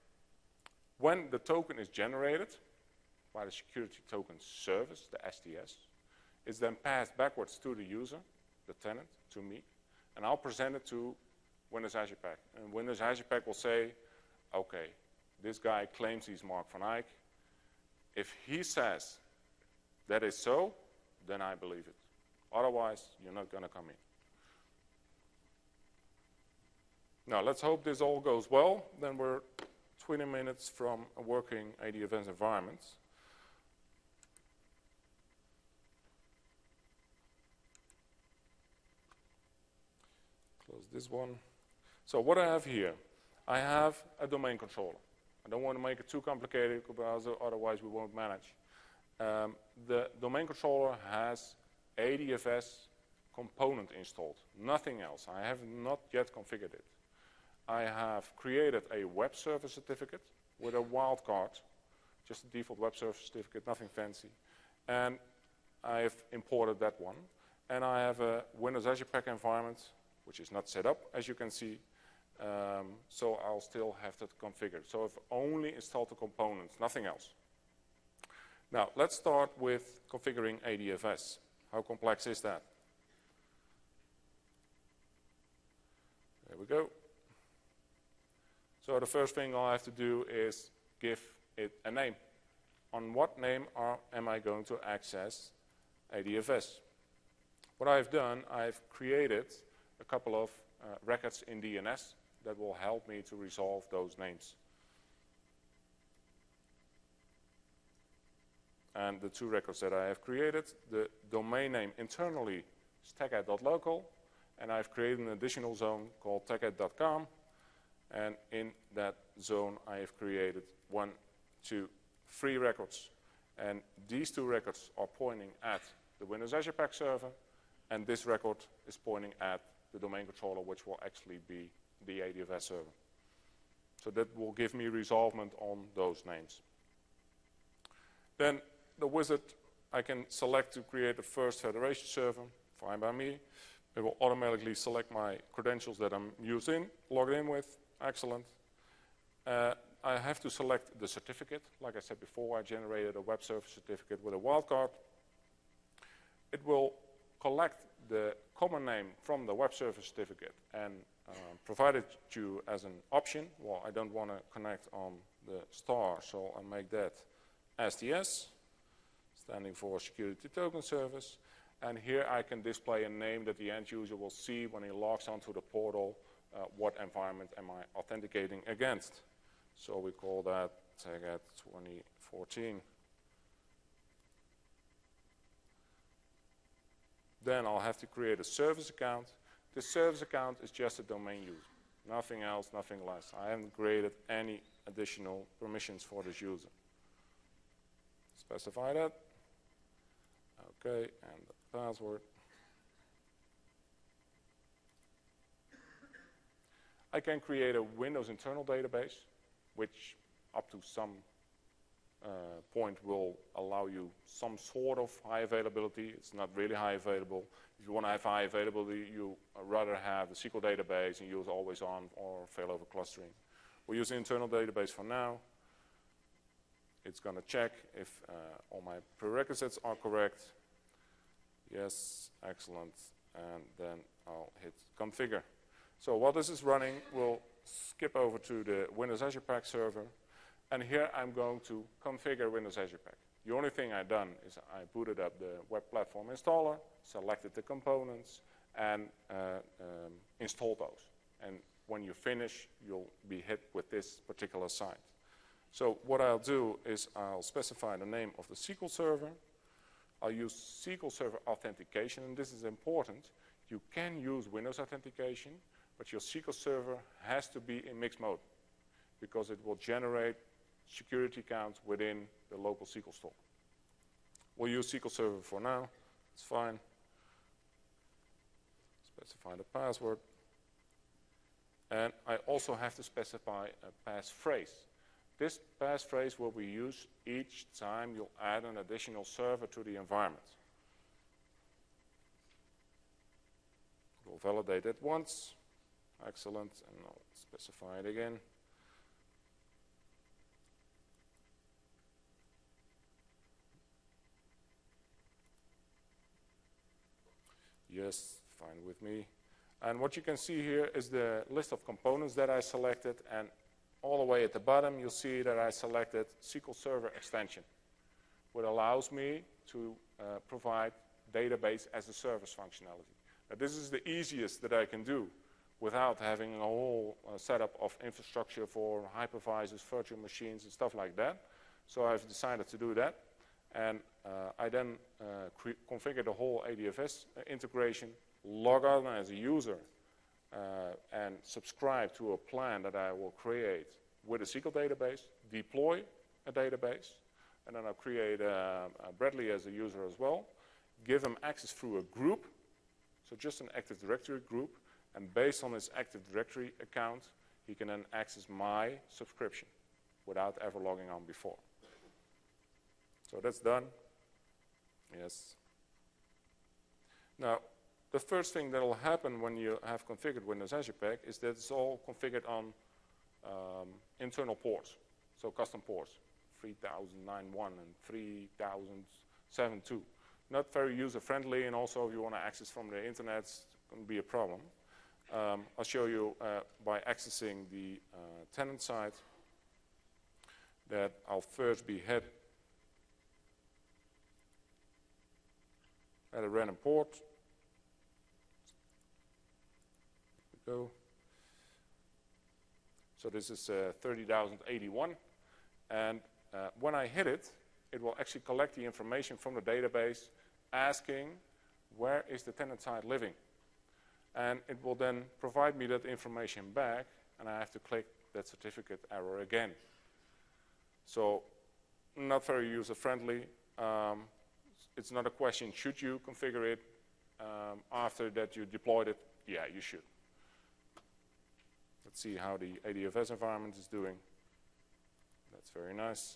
when the token is generated by the Security Token Service, the S T S, it's then passed backwards to the user, the tenant, to me, and I'll present it to Windows Azure Pack. And Windows Azure Pack will say, okay, this guy claims he's Mark van Eyck. If he says that is so, then I believe it. Otherwise, you're not going to come in. Now, let's hope this all goes well. Then we're twenty minutes from a working A D F S environment. Close this one. So what I have here, I have a domain controller. I don't want to make it too complicated because otherwise we won't manage. Um, the domain controller has A D F S component installed, nothing else. I have not yet configured it. I have created a web server certificate with a wildcard, just a default web server certificate, nothing fancy. And I've imported that one. And I have a Windows Azure Pack environment, which is not set up, as you can see. Um, so I'll still have that configured. So I've only installed the components, nothing else. Now, let's start with configuring A D F S. How complex is that? There we go. So the first thing I'll have to do is give it a name. On what name are, am I going to access A D F S? What I've done, I've created a couple of uh, records in D N S that will help me to resolve those names. And the two records that I have created, the domain name internally is teched dot local, and I've created an additional zone called teched dot com. And in that zone, I have created one, two, three records. And these two records are pointing at the Windows Azure Pack server, and this record is pointing at the domain controller, which will actually be the A D F S server. So that will give me resolvement on those names. Then the wizard, I can select to create the first federation server, fine by me. It will automatically select my credentials that I'm using, log in with. Excellent. Uh, I have to select the certificate. Like I said before, I generated a web server certificate with a wildcard. It will collect the common name from the web server certificate and uh, provide it to you as an option. Well, I don't want to connect on the star, so I'll make that S T S, standing for Security Token Service. And here I can display a name that the end user will see when he logs onto the portal. Uh, what environment am I authenticating against? So we call that Teched twenty fourteen. Then I'll have to create a service account. This service account is just a domain user. Nothing else, nothing less. I haven't created any additional permissions for this user. Specify that. Okay, and the password. I can create a Windows internal database, which up to some uh, point will allow you some sort of high availability. It's not really high available. If you want to have high availability, you rather have the S Q L database and use always on or failover clustering. We'll use the internal database for now. It's going to check if uh, all my prerequisites are correct. Yes, excellent. And then I'll hit configure. So while this is running, we'll skip over to the Windows Azure Pack server. And here I'm going to configure Windows Azure Pack. The only thing I've done is I booted up the web platform installer, selected the components, and uh, um, installed those. And when you finish, you'll be hit with this particular site. So what I'll do is I'll specify the name of the S Q L server. I'll use S Q L Server Authentication, and this is important. You can use Windows Authentication, but your S Q L Server has to be in mixed mode because it will generate security accounts within the local S Q L store. We'll use S Q L Server for now. It's fine. Specify the password. And I also have to specify a passphrase. This passphrase will be used each time you'll add an additional server to the environment. We'll validate it once. Excellent, and I'll specify it again. Yes, fine with me. And what you can see here is the list of components that I selected, and all the way at the bottom you'll see that I selected S Q L Server Extension, which allows me to uh, provide database as a service functionality. Now, this is the easiest that I can do without having a whole uh, setup of infrastructure for hypervisors, virtual machines, and stuff like that. So I've decided to do that. And uh, I then uh, configure the whole A D F S uh, integration, log on as a user, uh, and subscribe to a plan that I will create with a S Q L database, deploy a database, and then I'll create uh, uh, Bradley as a user as well, give him access through a group, so just an Active Directory group, and based on his Active Directory account, he can then access my subscription without ever logging on before. So that's done. Yes. Now, the first thing that will happen when you have configured Windows Azure Pack is that it's all configured on um, internal ports, so custom ports, three thousand ninety-one and three thousand seventy-two. Not very user-friendly, and also if you want to access from the internet, it's going to be a problem. Um, I'll show you uh, by accessing the uh, tenant side that I'll first be head at a random port. There we go. So this is uh, thirty thousand eighty-one, and uh, when I hit it, it will actually collect the information from the database asking where is the tenant side living. And it will then provide me that information back, and I have to click that certificate error again. So not very user-friendly. Um, it's not a question, should you configure it um, after that you deployed it? Yeah, you should. Let's see how the A D F S environment is doing. That's very nice.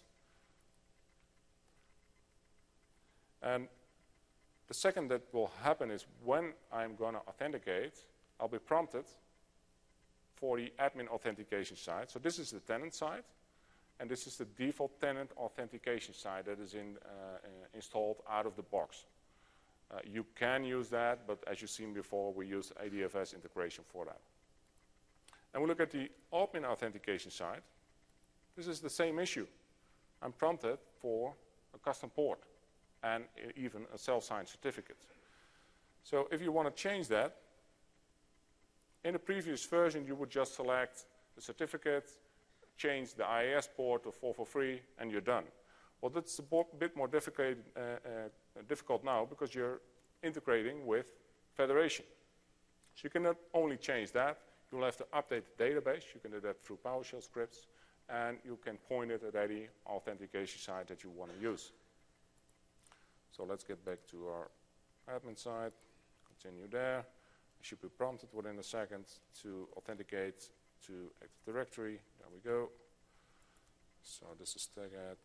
And the second that will happen is when I'm going to authenticate, I'll be prompted for the admin authentication side. So this is the tenant side, and this is the default tenant authentication side that is in, uh, uh, installed out of the box. Uh, you can use that, but as you've seen before, we use A D F S integration for that. And we look at the admin authentication side. This is the same issue. I'm prompted for a custom port and even a self-signed certificate. So if you want to change that, in the previous version you would just select the certificate, change the I A S port to four forty-three, and you're done. Well, that's a bit more difficult, uh, uh, difficult now because you're integrating with Federation. So you can not only change that, you'll have to update the database. You can do that through PowerShell scripts, and you can point it at any authentication site that you want to use. So let's get back to our admin side, continue there. I should be prompted within a second to authenticate to Active Directory. There we go. So this is tagat.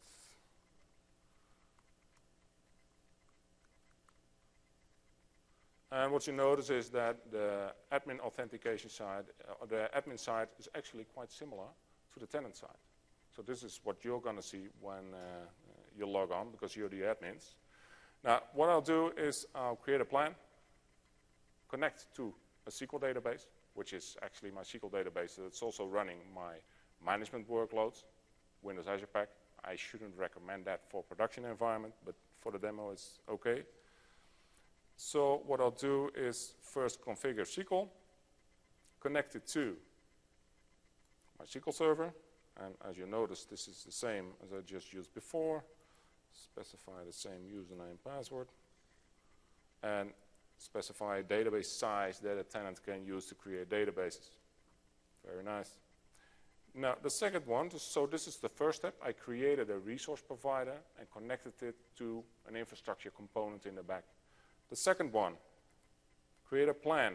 And what you notice is that the admin authentication side, uh, the admin side is actually quite similar to the tenant side. So this is what you're going to see when uh, you log on because you're the admins. Now, what I'll do is I'll create a plan, connect to a S Q L database, which is actually my S Q L database that's also running my management workloads, Windows Azure Pack. I shouldn't recommend that for production environment, but for the demo it's okay. So what I'll do is first configure S Q L, connect it to my S Q L server, and as you notice, this is the same as I just used before. Specify the same username and password, and specify a database size that a tenant can use to create databases. Very nice. Now, the second one, so this is the first step. I created a resource provider and connected it to an infrastructure component in the back. The second one, create a plan.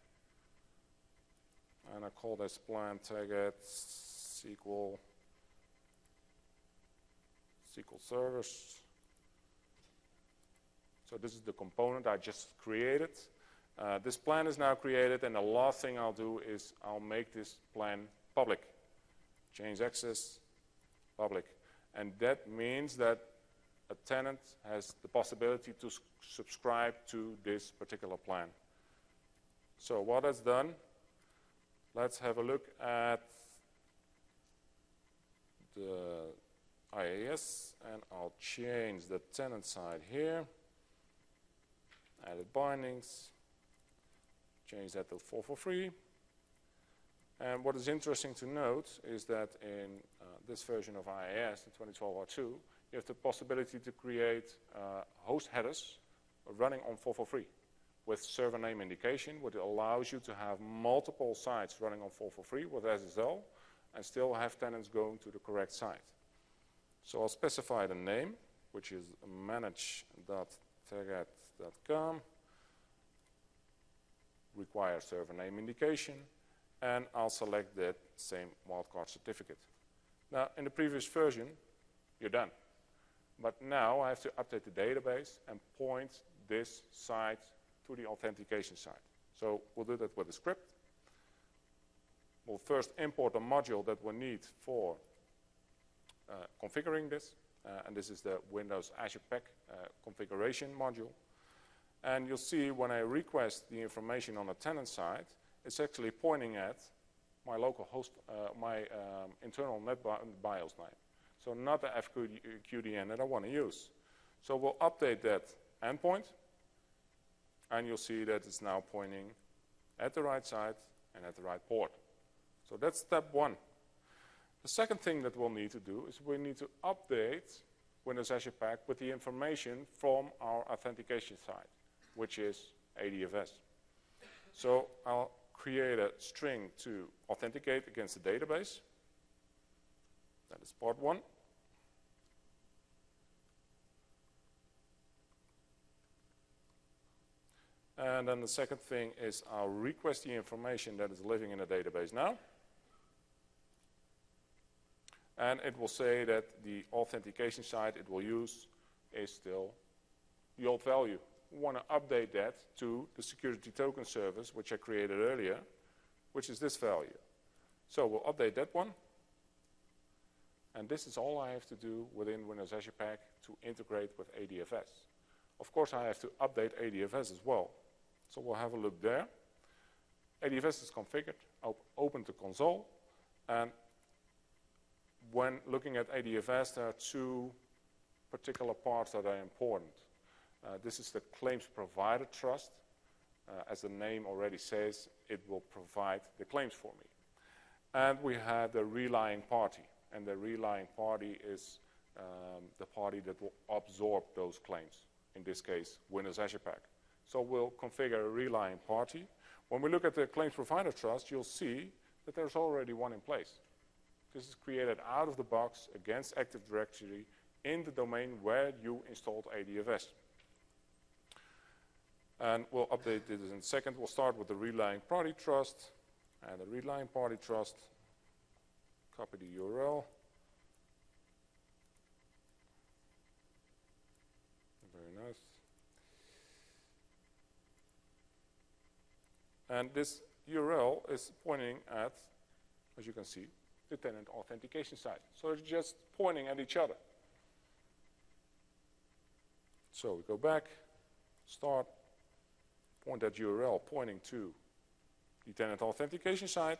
And I call this plan taget S Q L S Q L servers. So this is the component I just created. Uh, this plan is now created, and the last thing I'll do is I'll make this plan public. Change access, public. And that means that a tenant has the possibility to subscribe to this particular plan. So what that's done, let's have a look at the I A S, and I'll change the tenant side here. added bindings, change that to four forty-three. And what is interesting to note is that in uh, this version of I I S, the twenty twelve R two, you have the possibility to create uh, host headers running on four forty-three with server name indication, which allows you to have multiple sites running on four forty-three with S S L and still have tenants going to the correct site. So I'll specify the name, which is manage dot target dot com, require server name indication, and I'll select that same wildcard certificate. Now, in the previous version, you're done. But now I have to update the database and point this site to the authentication site. So we'll do that with a script. We'll first import a module that we need for uh, configuring this. Uh, and this is the Windows Azure Pack uh, configuration module. And you'll see when I request the information on the tenant side, it's actually pointing at my local host, uh, my um, internal NetBIOS name. So not the F Q D N that I want to use. So we'll update that endpoint, and you'll see that it's now pointing at the right site and at the right port. So that's step one. The second thing that we'll need to do is we need to update Windows Azure Pack with the information from our authentication site, which is A D F S. So I'll create a string to authenticate against the database. That is part one. And then the second thing is I'll request the information that is living in the database now. And it will say that the authentication site it will use is still the old value. We want to update that to the security token service, which I created earlier, which is this value. So we'll update that one. And this is all I have to do within Windows Azure Pack to integrate with A D F S. Of course, I have to update A D F S as well. So we'll have a look there. A D F S is configured. I'll open the console. And when looking at A D F S, there are two particular parts that are important. Uh, this is the claims provider trust. Uh, as the name already says, it will provide the claims for me. And we have the relying party. And the relying party is um, the party that will absorb those claims. In this case, Windows Azure Pack. So we'll configure a relying party. When we look at the claims provider trust, you'll see that there's already one in place. This is created out of the box against Active Directory in the domain where you installed A D F S. And we'll update this in a second. We'll start with the relying party trust. And the relying party trust, copy the U R L. Very nice. And this U R L is pointing at, as you can see, the tenant authentication site. So it's just pointing at each other. So we go back, start, point that U R L pointing to the tenant authentication site,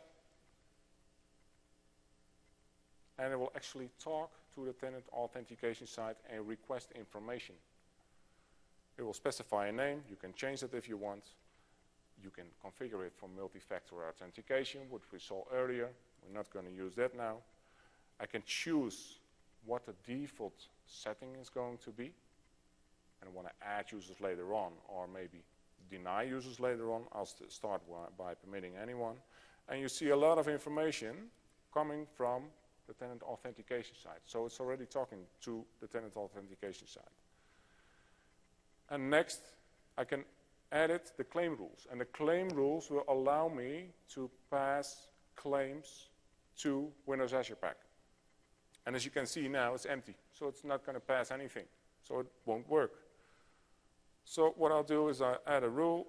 and it will actually talk to the tenant authentication site and request information. It will specify a name. You can change it if you want. You can configure it for multi-factor authentication, which we saw earlier. We're not going to use that now. I can choose what the default setting is going to be. And I want to add users later on, or maybe deny users later on. I'll st start by permitting anyone. And you see a lot of information coming from the tenant authentication side. So it's already talking to the tenant authentication side. And next, I can edit the claim rules. And the claim rules will allow me to pass claims to Windows Azure Pack. And as you can see now, it's empty. So it's not going to pass anything. So it won't work. So what I'll do is I add a rule.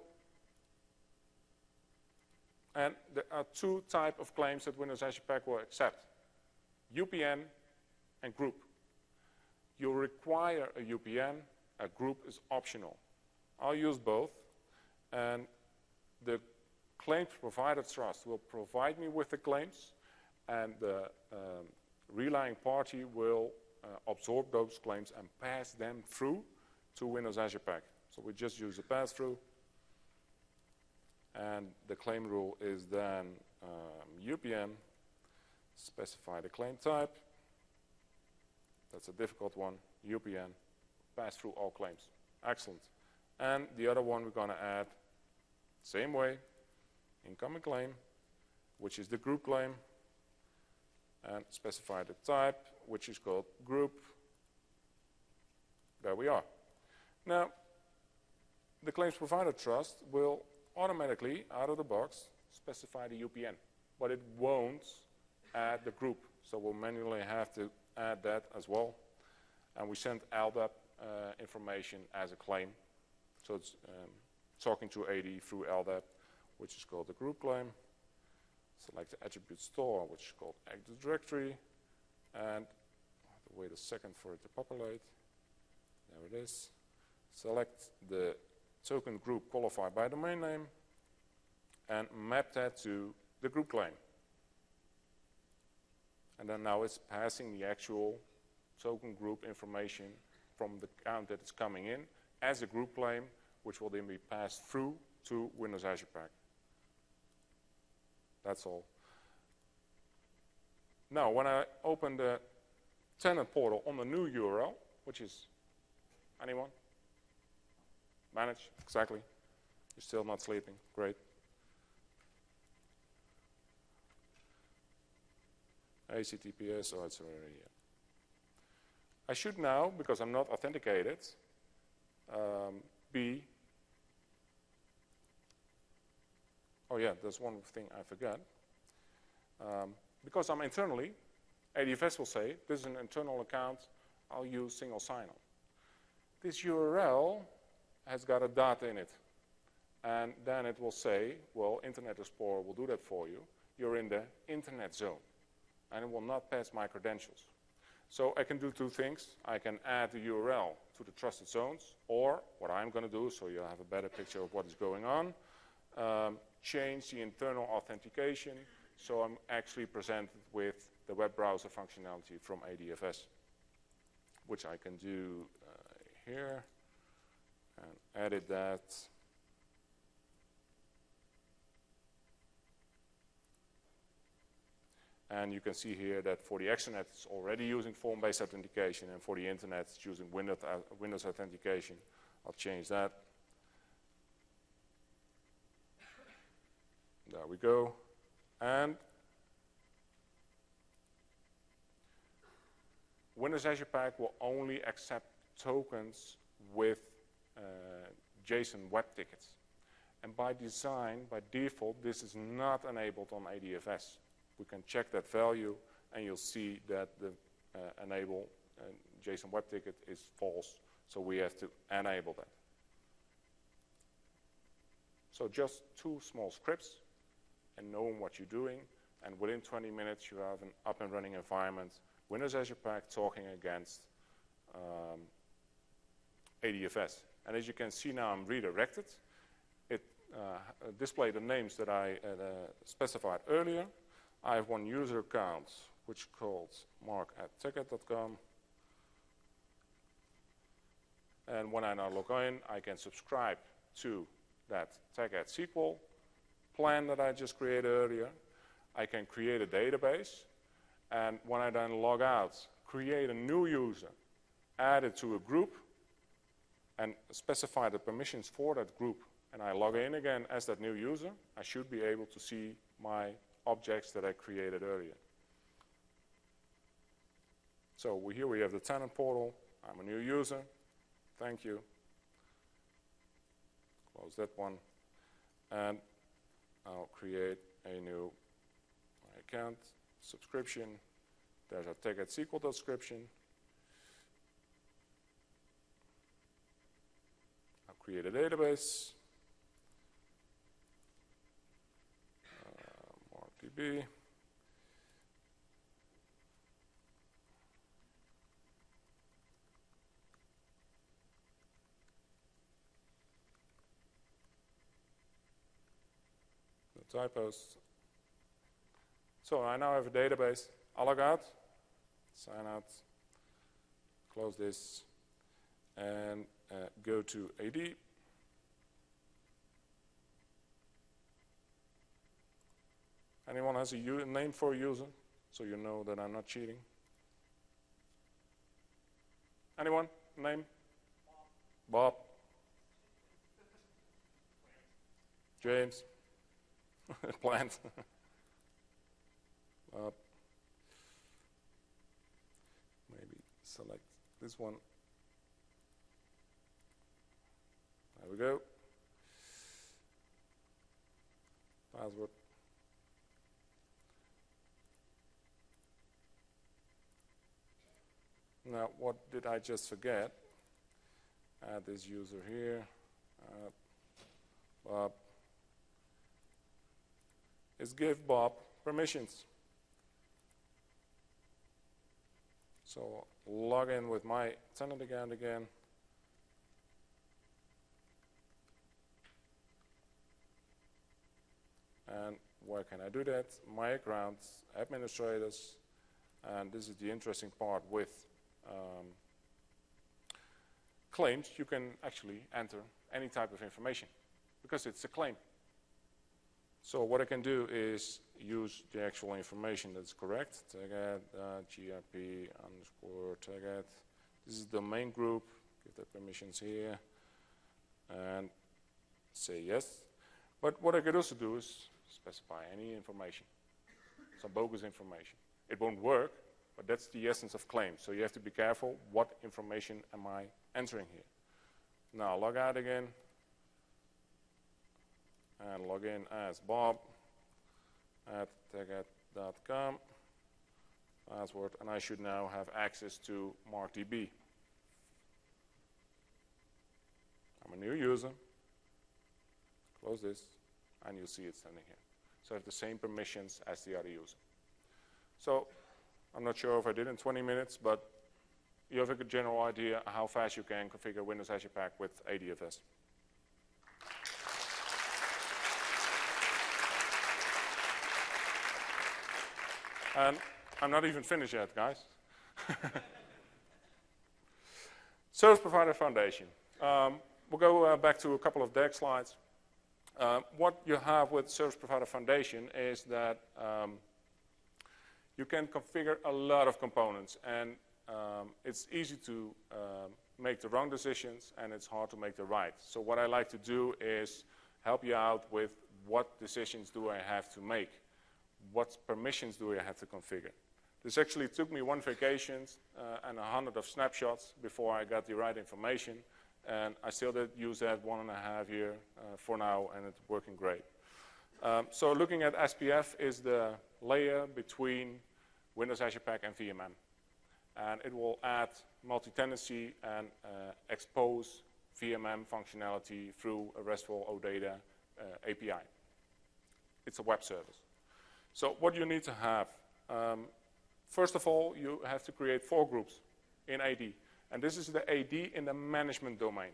And there are two types of claims that Windows Azure Pack will accept. U P N and group. You require a U P N. A group is optional. I'll use both. And the claims provider trust will provide me with the claims. And the um, relying party will uh, absorb those claims and pass them through to Windows Azure Pack. So we just use a pass-through. And the claim rule is then um, U P M, specify the claim type. That's a difficult one, U P M, pass through all claims. Excellent. And the other one we're going to add, same way, incoming claim, which is the group claim, and specify the type, which is called group. There we are. Now, the claims provider trust will automatically, out of the box, specify the U P N, but it won't add the group. So we'll manually have to add that as well. And we send L D A P uh, information as a claim. So it's um, talking to A D through L D A P, which is called the group claim. Select the attribute store, which is called Active Directory. And I have to wait a second for it to populate. There it is. Select the token group qualified by domain name and map that to the group claim. And then now it's passing the actual token group information from the count that it's coming in as a group claim, which will then be passed through to Windows Azure Pack. That's all. Now, when I open the tenant portal on the new U R L, which is anyone? Manage, exactly. You're still not sleeping, great. H T T P S, oh, it's already here. I should now, because I'm not authenticated, um, be, oh yeah, there's one thing I forgot. Um, because I'm internally, A D F S will say, this is an internal account, I'll use single sign-on. This U R L has got a dot in it. And then it will say, well, Internet Explorer will do that for you. You're in the internet zone. And it will not pass my credentials. So I can do two things. I can add the U R L to the trusted zones, or what I'm going to do, so you'll have a better picture of what is going on, um, change the internal authentication, so I'm actually presented with the web browser functionality from A D F S, which I can do uh, here, and edit that. And you can see here that for the extranet, it's already using form-based authentication, and for the internet, it's using Windows, uh, Windows authentication. I'll change that. There we go. And Windows Azure Pack will only accept tokens with uh, JSON web tickets. And by design, by default, this is not enabled on A D F S. We can check that value, and you'll see that the uh, enable uh, JSON web ticket is false, so we have to enable that. So just two small scripts, and knowing what you're doing, and within twenty minutes you have an up and running environment, Windows Azure Pack talking against um, A D F S. And as you can see now, I'm redirected. It uh, displayed the names that I uh, specified earlier. I have one user account, which is called mark at techet dot com. And when I now log in, I can subscribe to that TechEd S Q L plan that I just created earlier. I can create a database. And when I then log out, create a new user, add it to a group, and specify the permissions for that group, and I log in again as that new user, I should be able to see my objects that I created earlier. So we, here we have the tenant portal. I'm a new user. Thank you. Close that one. And I'll create a new account, subscription. There's our TechEd S Q L description. I'll create a database. MarkDB. No typos. So I now have a database. I'll log out, sign out, close this, and uh, go to A D, Anyone has a u name for a user, so you know that I'm not cheating? Anyone? Name? Bob? James? Plant? Bob? Maybe select this one. There we go. Password. Now, what did I just forget? Add this user here. Uh, Bob. Is give Bob permissions. So log in with my tenant account again. And where can I do that? My accounts, administrators, and this is the interesting part with um, claims. You can actually enter any type of information because it's a claim. So what I can do is use the actual information that's correct. Taget, uh, G R P underscore taget. This is the main group. Give the permissions here and say yes. But what I could also do is specify any information, some bogus information. It won't work, but that's the essence of claims. So you have to be careful. What information am I entering here? Now log out again and log in as Bob at taget dot com. Password, and I should now have access to MarkDB. I'm a new user. Close this, and you'll see it standing here. So I have the same permissions as the other user. So I'm not sure if I did in twenty minutes, but you have a good general idea how fast you can configure Windows Azure Pack with A D F S. And I'm not even finished yet, guys. Service Provider Foundation. Um, we'll go uh, back to a couple of D E X slides. Uh, what you have with Service Provider Foundation is that um, you can configure a lot of components, and um, it's easy to um, make the wrong decisions, and it's hard to make the right. So what I like to do is help you out with what decisions do I have to make, what permissions do I have to configure. This actually took me one vacation uh, and a hundred of snapshots before I got the right information. And I still did use that one and a half year uh, for now, and it's working great. Um, so looking at S P F is the layer between Windows Azure Pack and V M M. And it will add multi-tenancy and uh, expose V M M functionality through a RESTful O Data uh, A P I. It's a web service. So what you need to have, um, first of all, you have to create four groups in A D. And this is the A D in the management domain.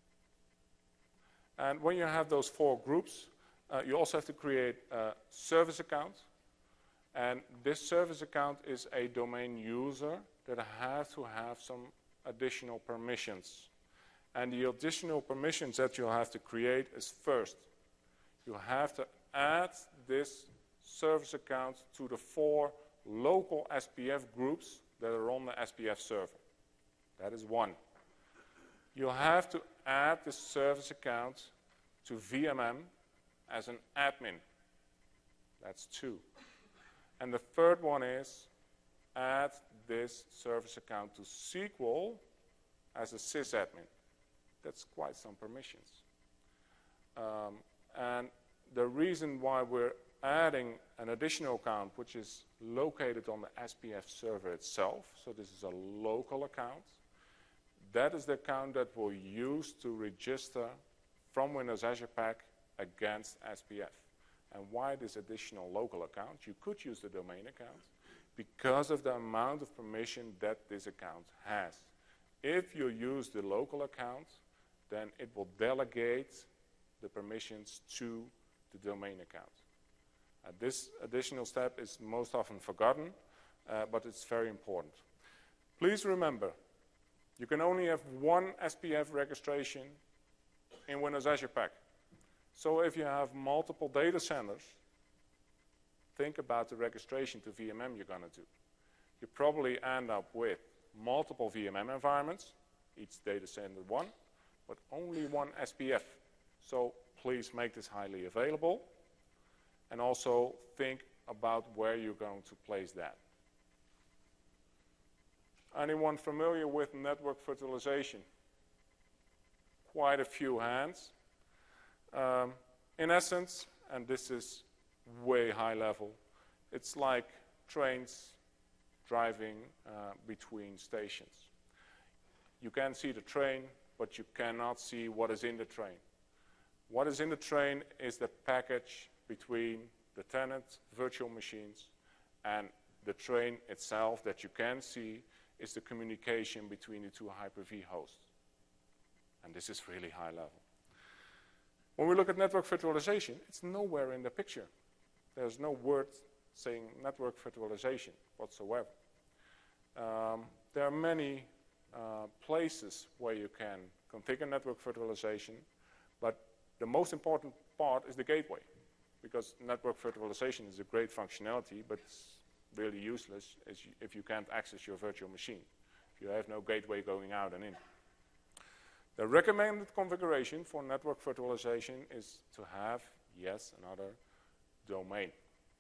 And when you have those four groups, uh, you also have to create a service account. And this service account is a domain user that has to have some additional permissions. And the additional permissions that you'll have to create is first, you have to add this service account to the four local S P F groups that are on the S P F server. That is one. You'll have to add the service account to V M M as an admin. That's two. And the third one is add this service account to S Q L as a sysadmin. That's quite some permissions. Um, and the reason why we're adding an additional account, which is located on the S P F server itself, so this is a local account, that is the account that we'll use to register from Windows Azure Pack against S P F. And why this additional local account? You could use the domain account because of the amount of permission that this account has. If you use the local account, then it will delegate the permissions to the domain account. Uh, this additional step is most often forgotten, uh, but it's very important. Please remember, you can only have one S P F registration in Windows Azure Pack. So if you have multiple data centers, think about the registration to V M M you're going to do. You probably end up with multiple V M M environments, each data center one, but only one S P F. So please make this highly available, and also think about where you're going to place that. Anyone familiar with network virtualization? Quite a few hands. Um, in essence, and this is way high level, it's like trains driving uh, between stations. You can see the train, but you cannot see what is in the train. What is in the train is the package between the tenant virtual machines and the train itself that you can see is the communication between the two Hyper-V hosts. And this is really high level. When we look at network virtualization, it's nowhere in the picture. There's no word saying network virtualization whatsoever. Um, there are many uh, places where you can configure network virtualization, but the most important part is the gateway, because network virtualization is a great functionality, but it's really useless as you, if you can't access your virtual machine, if you have no gateway going out and in. The recommended configuration for network virtualization is to have, yes, another domain.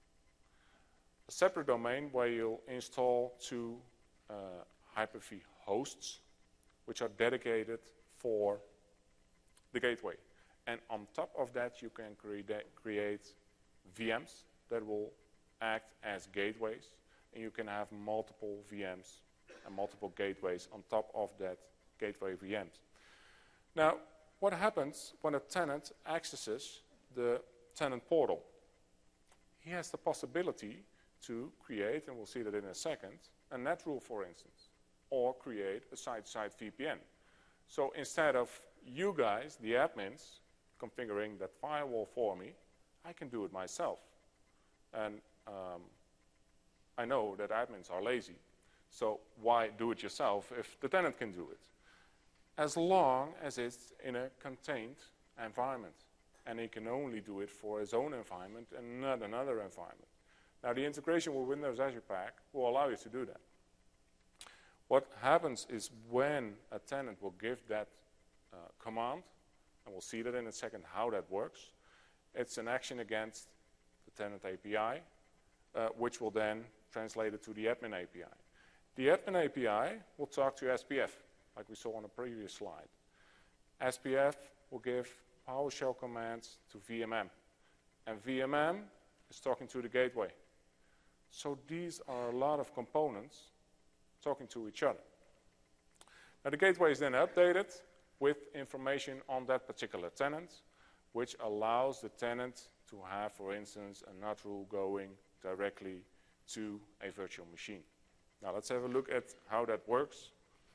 A separate domain where you'll install two uh, Hyper-V hosts, which are dedicated for the gateway. And on top of that, you can cre create V Ms that will act as gateways, and you can have multiple V Ms and multiple gateways on top of that gateway V Ms. Now, what happens when a tenant accesses the tenant portal? He has the possibility to create, and we'll see that in a second, a net rule, for instance, or create a site-to-site V P N. So instead of you guys, the admins, configuring that firewall for me, I can do it myself. And um, I know that admins are lazy, so why do it yourself if the tenant can do it? As long as it's in a contained environment, and he can only do it for his own environment and not another environment. Now, the integration with Windows Azure Pack will allow you to do that. What happens is when a tenant will give that uh, command, and we'll see that in a second how that works, it's an action against the tenant A P I, uh, which will then translate it to the admin A P I. The admin A P I will talk to S P F, like we saw on the previous slide. S P F will give PowerShell commands to V M M, and V M M is talking to the gateway. So these are a lot of components talking to each other. Now the gateway is then updated with information on that particular tenant, which allows the tenant to have, for instance, a NUT rule going directly to a virtual machine. Now let's have a look at how that works.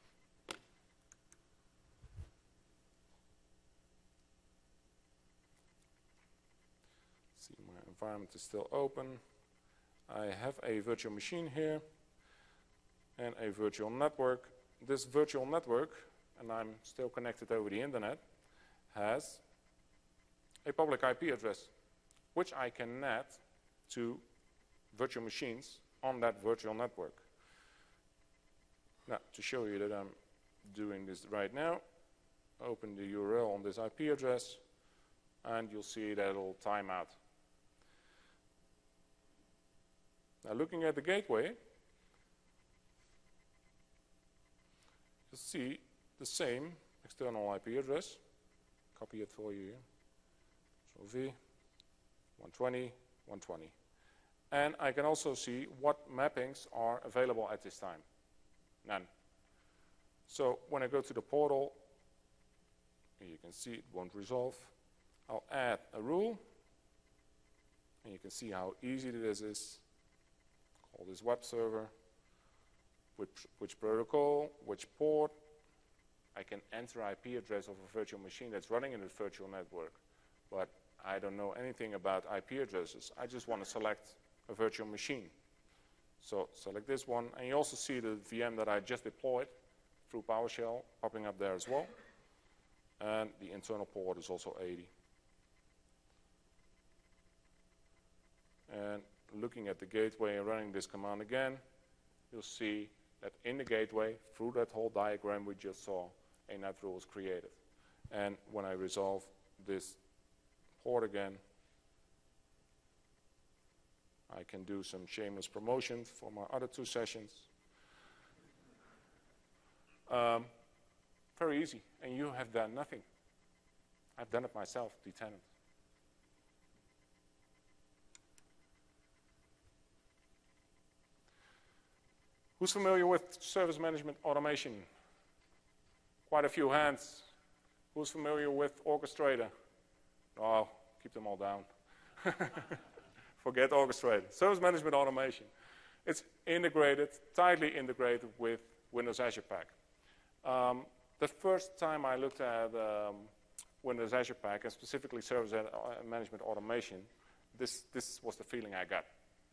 See, my environment is still open. I have a virtual machine here and a virtual network. This virtual network, and I'm still connected over the internet, has a public I P address, which I can net to virtual machines on that virtual network. Now, to show you that I'm doing this right now, open the U R L on this I P address, and you'll see that it'll time out. Now, looking at the gateway, you'll see the same external I P address. Copy it for you here. So V, one twenty, one twenty. And I can also see what mappings are available at this time. None. So when I go to the portal, you can see it won't resolve. I'll add a rule, and you can see how easy this is. Call this web server, which, which protocol, which port. I can enter I P address of a virtual machine that's running in a virtual network, but I don't know anything about I P addresses. I just want to select a virtual machine. So select this one, and you also see the V M that I just deployed through PowerShell popping up there as well. And the internal port is also eighty. And looking at the gateway and running this command again, you'll see that in the gateway, through that whole diagram we just saw, a net rule is created. And when I resolve this port again, I can do some shameless promotions for my other two sessions. Um, very easy, and you have done nothing. I've done it myself, the tenant. Who's familiar with service management automation? Quite a few hands. Who's familiar with Orchestrator? Oh, keep them all down. Forget Orchestrator. Service management automation. It's integrated, tightly integrated with Windows Azure Pack. Um, the first time I looked at um, Windows Azure Pack, and specifically service management automation, this, this was the feeling I got.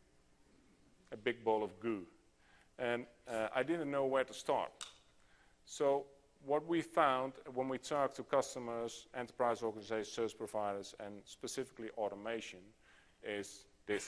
A big ball of goo. And uh, I didn't know where to start. So what we found when we talked to customers, enterprise organizations, service providers, and specifically automation, is this.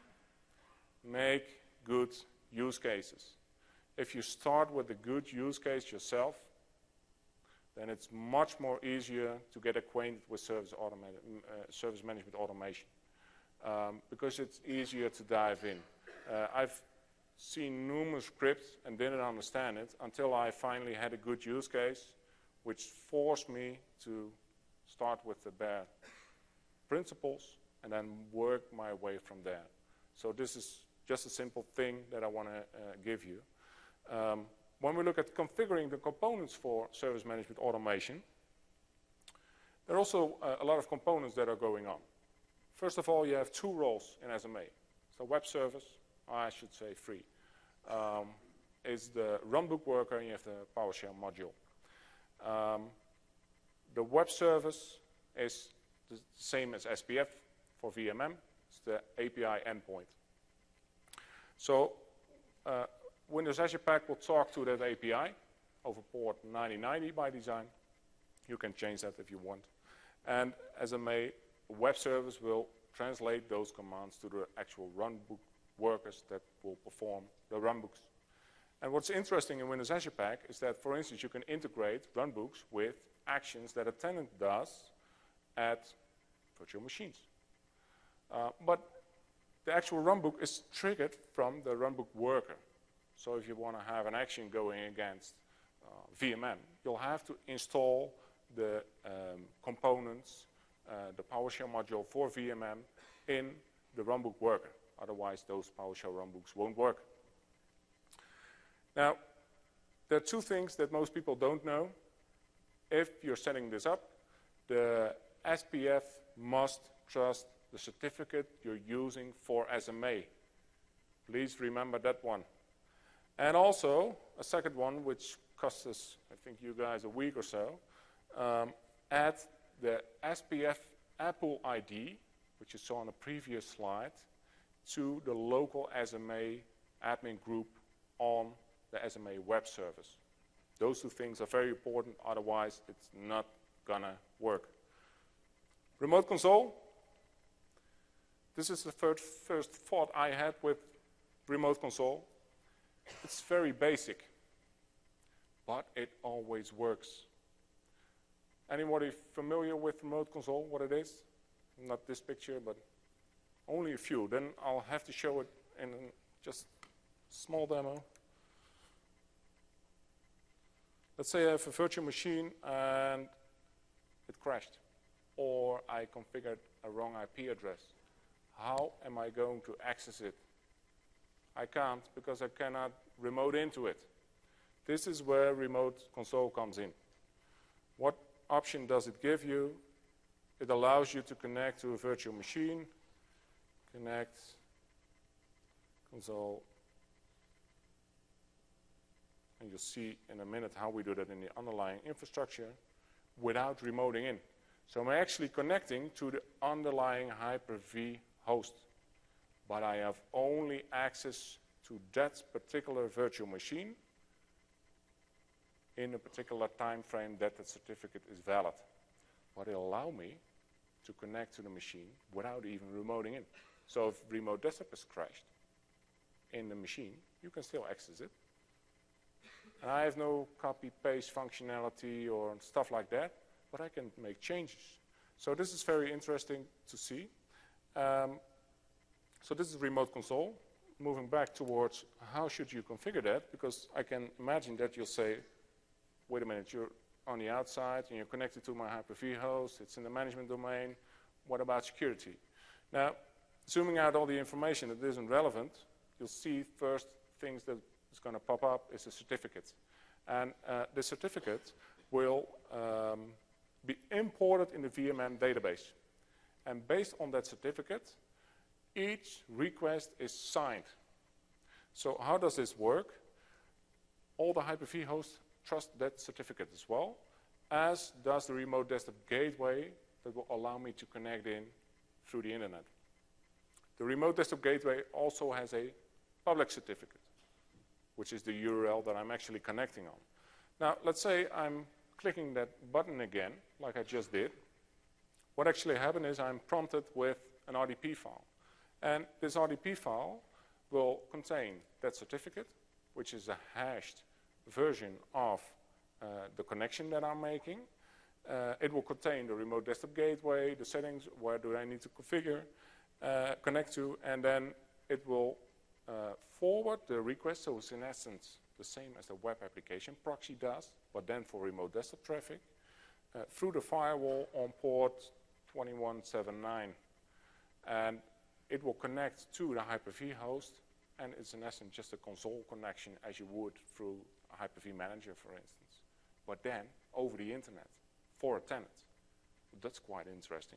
Make good use cases. If you start with a good use case yourself, then it's much more easier to get acquainted with service, automated, uh, service management automation um, because it's easier to dive in. Uh, I've seen numerous scripts and didn't understand it until I finally had a good use case, which forced me to start with the bare principles and then work my way from there. So this is just a simple thing that I want to uh, give you. Um, when we look at configuring the components for service management automation, there are also uh, a lot of components that are going on. First of all, you have two roles in S M A. So web service, I should say free, um, is the runbook worker, and you have the PowerShell module. Um, the web service is the same as S P F for V M M. It's the A P I endpoint. So uh, Windows Azure Pack will talk to that A P I over port ninety ninety by design. You can change that if you want. And S M A web service will translate those commands to the actual runbook workers that will perform the runbooks. And what's interesting in Windows Azure Pack is that, for instance, you can integrate runbooks with actions that a tenant does at virtual machines. Uh, but the actual runbook is triggered from the runbook worker. So if you want to have an action going against uh, V M M, you'll have to install the um, components, uh, the PowerShell module for V M M in the runbook worker. Otherwise, those PowerShell runbooks won't work. Now, there are two things that most people don't know. If you're setting this up, the S P F must trust the certificate you're using for S M A. Please remember that one. And also, a second one, which costs us, I think you guys, a week or so, um, add the S P F Apple I D, which you saw on the previous slide, to the local S M A admin group on the S M A web service. Those two things are very important, otherwise it's not gonna work. Remote console. This is the first, first thought I had with remote console. It's very basic, but it always works. Anybody familiar with remote console, what it is? Not this picture, but only a few. Then I'll have to show it in just a small demo. Let's say I have a virtual machine and it crashed, or I configured a wrong I P address. How am I going to access it? I can't, because I cannot remote into it. This is where remote console comes in. What option does it give you? It allows you to connect to a virtual machine, connect, console, and you'll see in a minute how we do that in the underlying infrastructure without remoting in. So I'm actually connecting to the underlying Hyper-V host, but I have only access to that particular virtual machine in a particular time frame that the certificate is valid. But it'll allow me to connect to the machine without even remoting in. So if remote desktop is crashed in the machine, you can still access it. And I have no copy-paste functionality or stuff like that, but I can make changes. So this is very interesting to see. Um, so this is remote console. Moving back towards how should you configure that, because I can imagine that you'll say, wait a minute, you're on the outside and you're connected to my Hyper-V host, it's in the management domain, what about security? Now, zooming out all the information that isn't relevant, you'll see first things that is going to pop up is a certificate. And uh, the certificate will um, be imported in the V M M database. And based on that certificate, each request is signed. So how does this work? All the Hyper-V hosts trust that certificate as well, as does the remote desktop gateway that will allow me to connect in through the internet. The remote desktop gateway also has a public certificate, which is the U R L that I'm actually connecting on. Now, let's say I'm clicking that button again, like I just did. What actually happened is I'm prompted with an R D P file. And this R D P file will contain that certificate, which is a hashed version of uh, the connection that I'm making. Uh, it will contain the remote desktop gateway, the settings, where do I need to configure, uh, connect to, and then it will uh, forward the request. So it's in essence the same as the web application proxy does, but then for remote desktop traffic, uh, through the firewall on port twenty-one seventy-nine. And it will connect to the Hyper-V host, and it's in essence just a console connection as you would through a Hyper-V manager, for instance. But then over the internet for a tenant. That's quite interesting.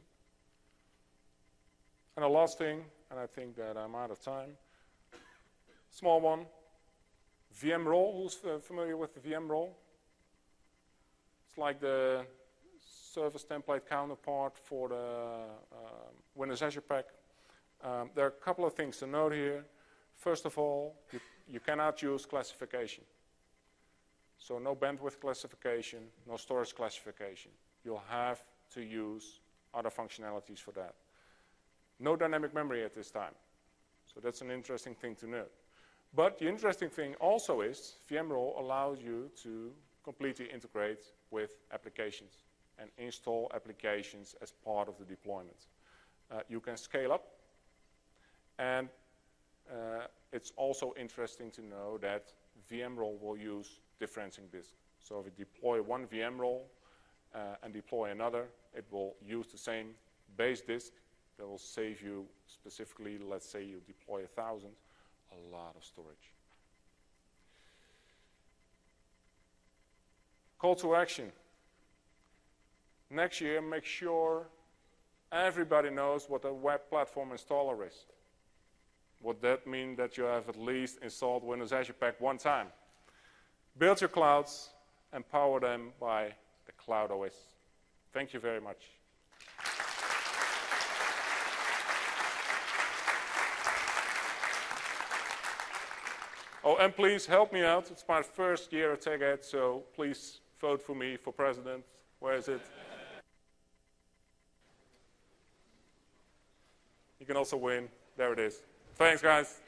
And the last thing, and I think that I'm out of time, small one, V M role. Who's uh, familiar with the V M role? It's like the service template counterpart for the uh, Windows Azure Pack. Um, there are a couple of things to note here. First of all, you, you cannot use classification. So no bandwidth classification, no storage classification. You'll have to use other functionalities for that. No dynamic memory at this time. So that's an interesting thing to note. But the interesting thing also is V M role allows you to completely integrate with applications and install applications as part of the deployment. Uh, you can scale up. And uh, it's also interesting to know that V M role will use differencing disk. So if you deploy one V M role uh, and deploy another, it will use the same base disk. That will save you specifically, let's say you deploy a thousand, a lot of storage. Call to action. Next year, make sure everybody knows what a web platform installer is. Would that mean that you have at least installed Windows Azure Pack one time? Build your clouds and power them by the Cloud O S. Thank you very much. Oh, and please help me out. It's my first year at TechEd, so please vote for me for president. Where is it? You can also win. There it is. Thanks, guys.